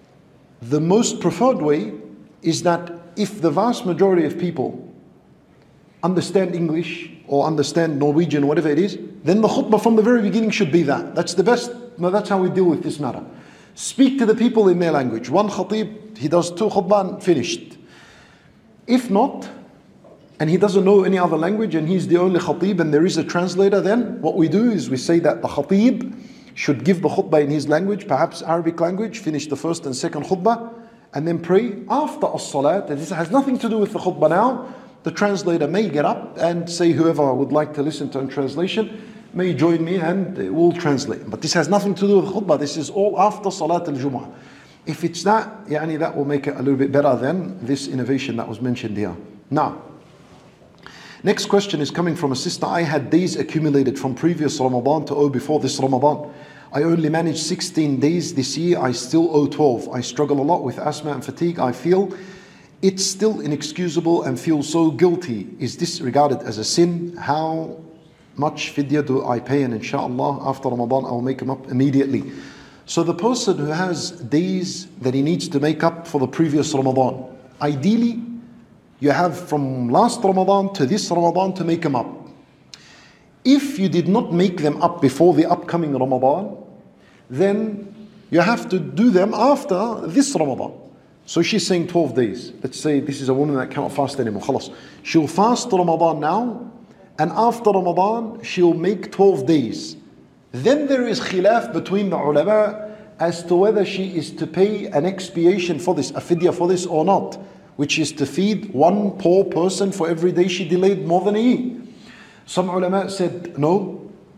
the most preferred way is that if the vast majority of people understand English or understand Norwegian, whatever it is, then the khutbah from the very beginning should be that. That's the best, no, that's how we deal with this matter. Speak to the people in their language. One khatib, he does two khutbah and finished. If not, and he doesn't know any other language and he's the only khatib and there is a translator, then what we do is we say that the khatib should give the khutbah in his language, perhaps Arabic language, finish the first and second khutbah, and then pray after as-salat. And this has nothing to do with the khutbah now. The translator may get up and say whoever would like to listen to a translation may join me and we'll translate. But this has nothing to do with khutbah. This is all after Salat al-Jumu'ah. If it's that, yani that will make it a little bit better than this innovation that was mentioned here. Now, next question is coming from a sister. I had days accumulated from previous Ramadan to owe before this Ramadan. I only managed sixteen days this year. I still owe twelve. I struggle a lot with asthma and fatigue. I feel it's still inexcusable and feel so guilty. Is this regarded as a sin? How much fidya do I pay? And inshallah after Ramadan I'll make them up immediately. So the person who has days that he needs to make up for the previous Ramadan, ideally you have from last Ramadan to this Ramadan to make them up. If you did not make them up before the upcoming Ramadan, then you have to do them after this Ramadan. So she's saying twelve days. Let's say this is a woman that cannot fast anymore. Khalas. She'll fast Ramadan now, and after Ramadan, she'll make twelve days. Then there is khilaf between the ulama as to whether she is to pay an expiation for this, a fidya for this or not, which is to feed one poor person for every day she delayed more than a year. Some ulama said, no,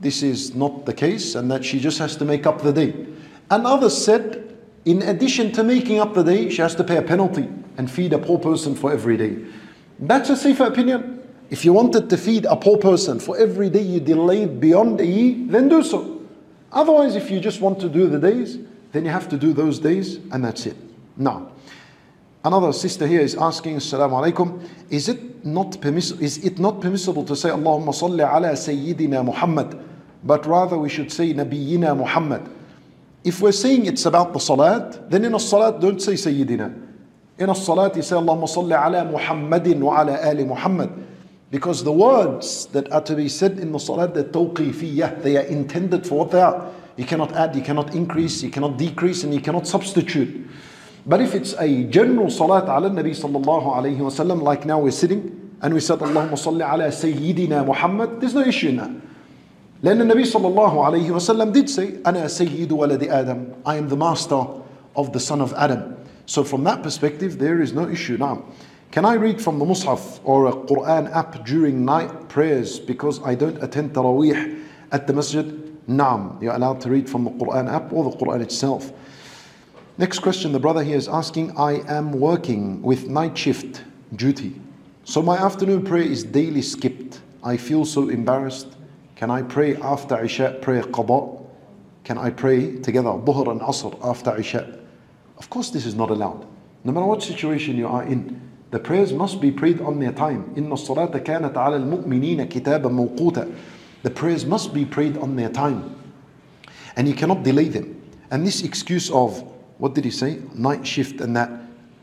this is not the case and that she just has to make up the day. And others said, in addition to making up the day, she has to pay a penalty and feed a poor person for every day. That's a safer opinion. If you wanted to feed a poor person for every day you delayed beyond a year, then do so. Otherwise, if you just want to do the days, then you have to do those days and that's it. Now, another sister here is asking, Assalamu alaikum, is it not permiss- is it not permissible to say Allahumma salli ala Sayyidina Muhammad, but rather we should say Nabiyyina Muhammad? If we're saying it's about the salat, then in a salat don't say Sayyidina. In a salat you say Allahumma salli ala Muhammadin wa ala ali Muhammad. Because the words that are to be said in the salat, they're tawqifiyah, they are intended for what they are. You cannot add, you cannot increase, you cannot decrease, and you cannot substitute. But if it's a general salat ala Nabi sallallahu alayhi wa sallam, like now we're sitting, and we said Allahumma salli ala Sayyidina Muhammad, there's no issue in that. Then the Nabi sallallahu alayhi wa sallam did say, Ana Sayyidu waladi Adam, I am the master of the son of Adam. So from that perspective, there is no issue now. Can I read from the Mus'haf or a Quran app during night prayers because I don't attend Taraweeh at the masjid? Naam, you're allowed to read from the Quran app or the Quran itself. Next question, the brother here is asking, I am working with night shift duty. So my afternoon prayer is daily skipped. I feel so embarrassed. Can I pray after Isha prayer qada? Can I pray together Dhuhr and Asr after Isha? Of course this is not allowed. No matter what situation you are in, the prayers must be prayed on their time. Inna as-salata kanat ala al-mu'minina kitaban mawquta. The prayers must be prayed on their time. And you cannot delay them. And this excuse of, what did he say? Night shift and that.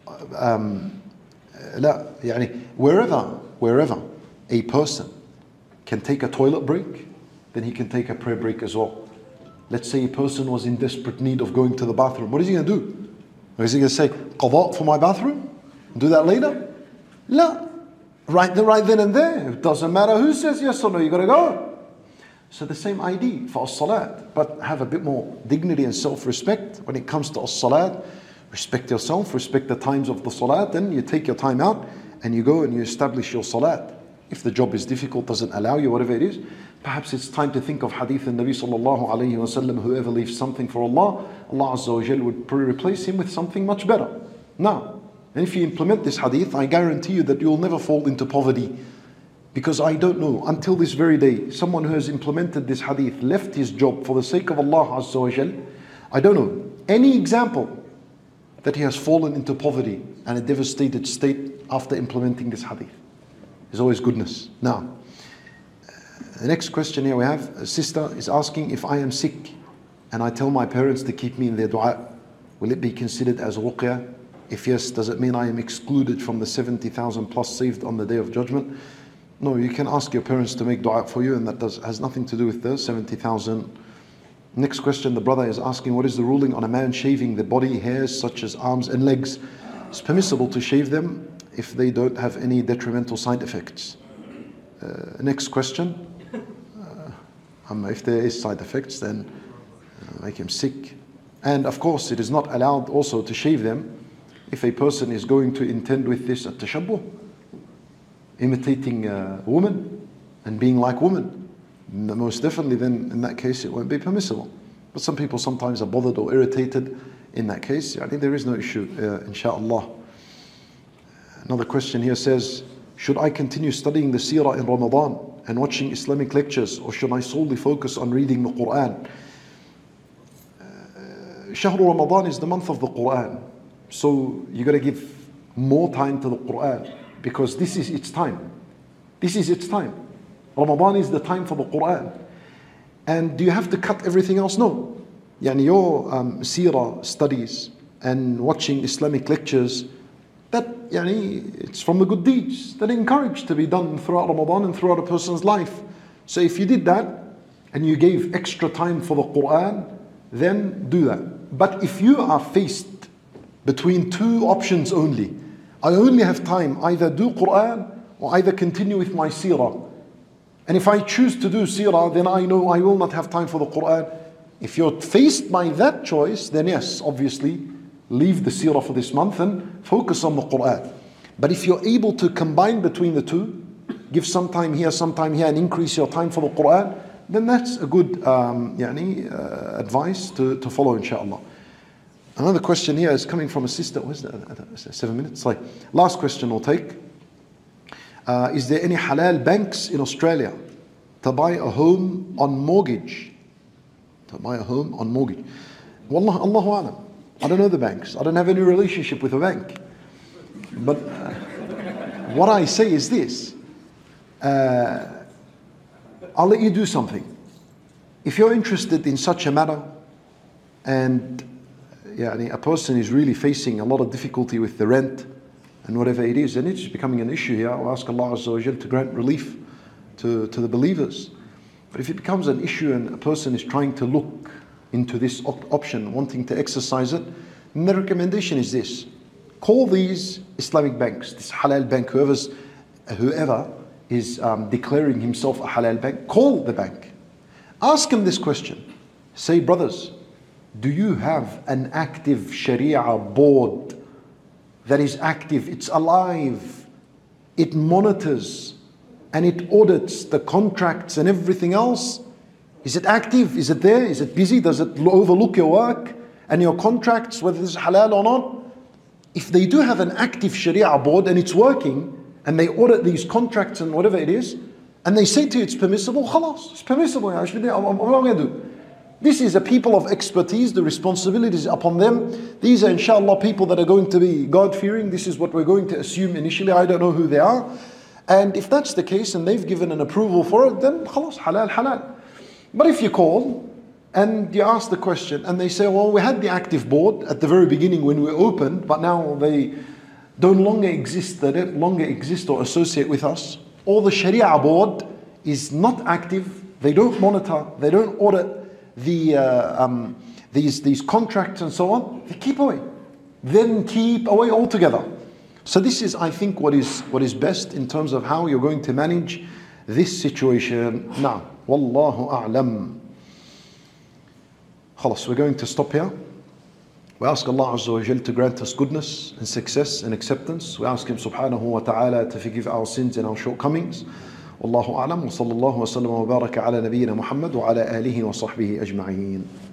Um, لا, يعني, wherever, wherever a person can take a toilet break, then he can take a prayer break as well. Let's say a person was in desperate need of going to the bathroom. What is he going to do? Is he going to say, qada for my bathroom? Do that later? La. Right, there, right then and there. It doesn't matter who says yes or no, you got to go. So the same idea for as-salat, but have a bit more dignity and self-respect when it comes to as-salat. Respect yourself, respect the times of the salat, then you take your time out and you go and you establish your salat. If the job is difficult, doesn't allow you, whatever it is, perhaps it's time to think of hadith and Nabi sallallahu alayhi wa sallam, whoever leaves something for Allah, Allah Azza wa Jal would replace him with something much better. Now, and if you implement this hadith, I guarantee you that you will never fall into poverty. Because I don't know, until this very day, someone who has implemented this hadith, left his job for the sake of Allah Azza wa Jal, I don't know any example that he has fallen into poverty and a devastated state after implementing this hadith. There's always goodness. Now, the next question here we have, a sister is asking, if I am sick and I tell my parents to keep me in their dua, will it be considered as ruqya? If yes, does it mean I am excluded from the seventy thousand plus saved on the day of judgment? No, you can ask your parents to make dua for you, and that does has nothing to do with the seventy thousand. Next question, the brother is asking, what is the ruling on a man shaving the body hairs such as arms and legs? It's permissible to shave them if they don't have any detrimental side effects. Uh, next question, uh, um, if there is side effects, then uh, make him sick. And of course, it is not allowed also to shave them if a person is going to intend with this a tashabbuh, imitating a woman and being like woman. Most definitely then in that case it won't be permissible. But some people sometimes are bothered or irritated in that case. I think there is no issue, uh, inshallah. Another question here says, should I continue studying the seerah in Ramadan and watching Islamic lectures, or should I solely focus on reading the Quran? Uh, Shahru Ramadan is the month of the Quran. So you got to give more time to the Quran because this is its time. This is its time. Ramadan is the time for the Quran. And do you have to cut everything else? No. Yani your um, seerah studies and watching Islamic lectures, that yani, it's from the good deeds that are encouraged to be done throughout Ramadan and throughout a person's life. So if you did that and you gave extra time for the Quran, then do that. But if you are faced between two options only, I only have time, either do Quran or either continue with my seerah. And if I choose to do seerah, then I know I will not have time for the Quran. If you're faced by that choice, then yes, obviously, leave the seerah for this month and focus on the Quran. But if you're able to combine between the two, give some time here, some time here, and increase your time for the Quran, then that's a good um, يعني, uh, advice to, to follow, inshallah. Another question here is coming from a sister. Where's that? Seven minutes? Like, last question we'll take. Uh, is there any halal banks in Australia to buy a home on mortgage? To buy a home on mortgage. Wallah, Allahu Alam. I don't know the banks. I don't have any relationship with a bank. But uh, what I say is this. Uh, I'll let you do something. If you're interested in such a matter, and yeah, a person is really facing a lot of difficulty with the rent and whatever it is, and it's becoming an issue here, I'll ask Allah Azza wa Jal to grant relief to, to the believers. But if it becomes an issue and a person is trying to look into this op- option, wanting to exercise it, then the recommendation is this. Call these Islamic banks, this halal bank, whoever's, whoever is um, declaring himself a halal bank, call the bank. Ask him this question. Say, brothers, do you have an active Sharia board that is active, it's alive, it monitors, and it audits the contracts and everything else? Is it active? Is it there? Is it busy? Does it overlook your work and your contracts, whether it's halal or not? If they do have an active Sharia board and it's working, and they audit these contracts and whatever it is, and they say to you it's permissible, khalas, it's permissible. What am I going to do? This is a people of expertise, the responsibility is upon them. These are inshallah people that are going to be God-fearing. This is what we're going to assume initially. I don't know who they are. And if that's the case and they've given an approval for it, then khalas, halal, halal. But if you call and you ask the question and they say, well, we had the active board at the very beginning when we opened, but now they don't longer exist, they don't longer exist or associate with us, or the Sharia board is not active, they don't monitor, they don't audit the uh, um, these these contracts and so on, they keep away. Then keep away altogether. So this is, I think, what is what is best in terms of how you're going to manage this situation. Now, wallahu a'lam. Khalas, we're going to stop here. We ask Allah Azza wa Jal to grant us goodness and success and acceptance. We ask Him subhanahu wa ta'ala to forgive our sins and our shortcomings. Wallahu a'lam wa sallallahu wa sallam wa baraka ala nabiyyina Muhammad wa ala alihi wa sahbihi ajma'een.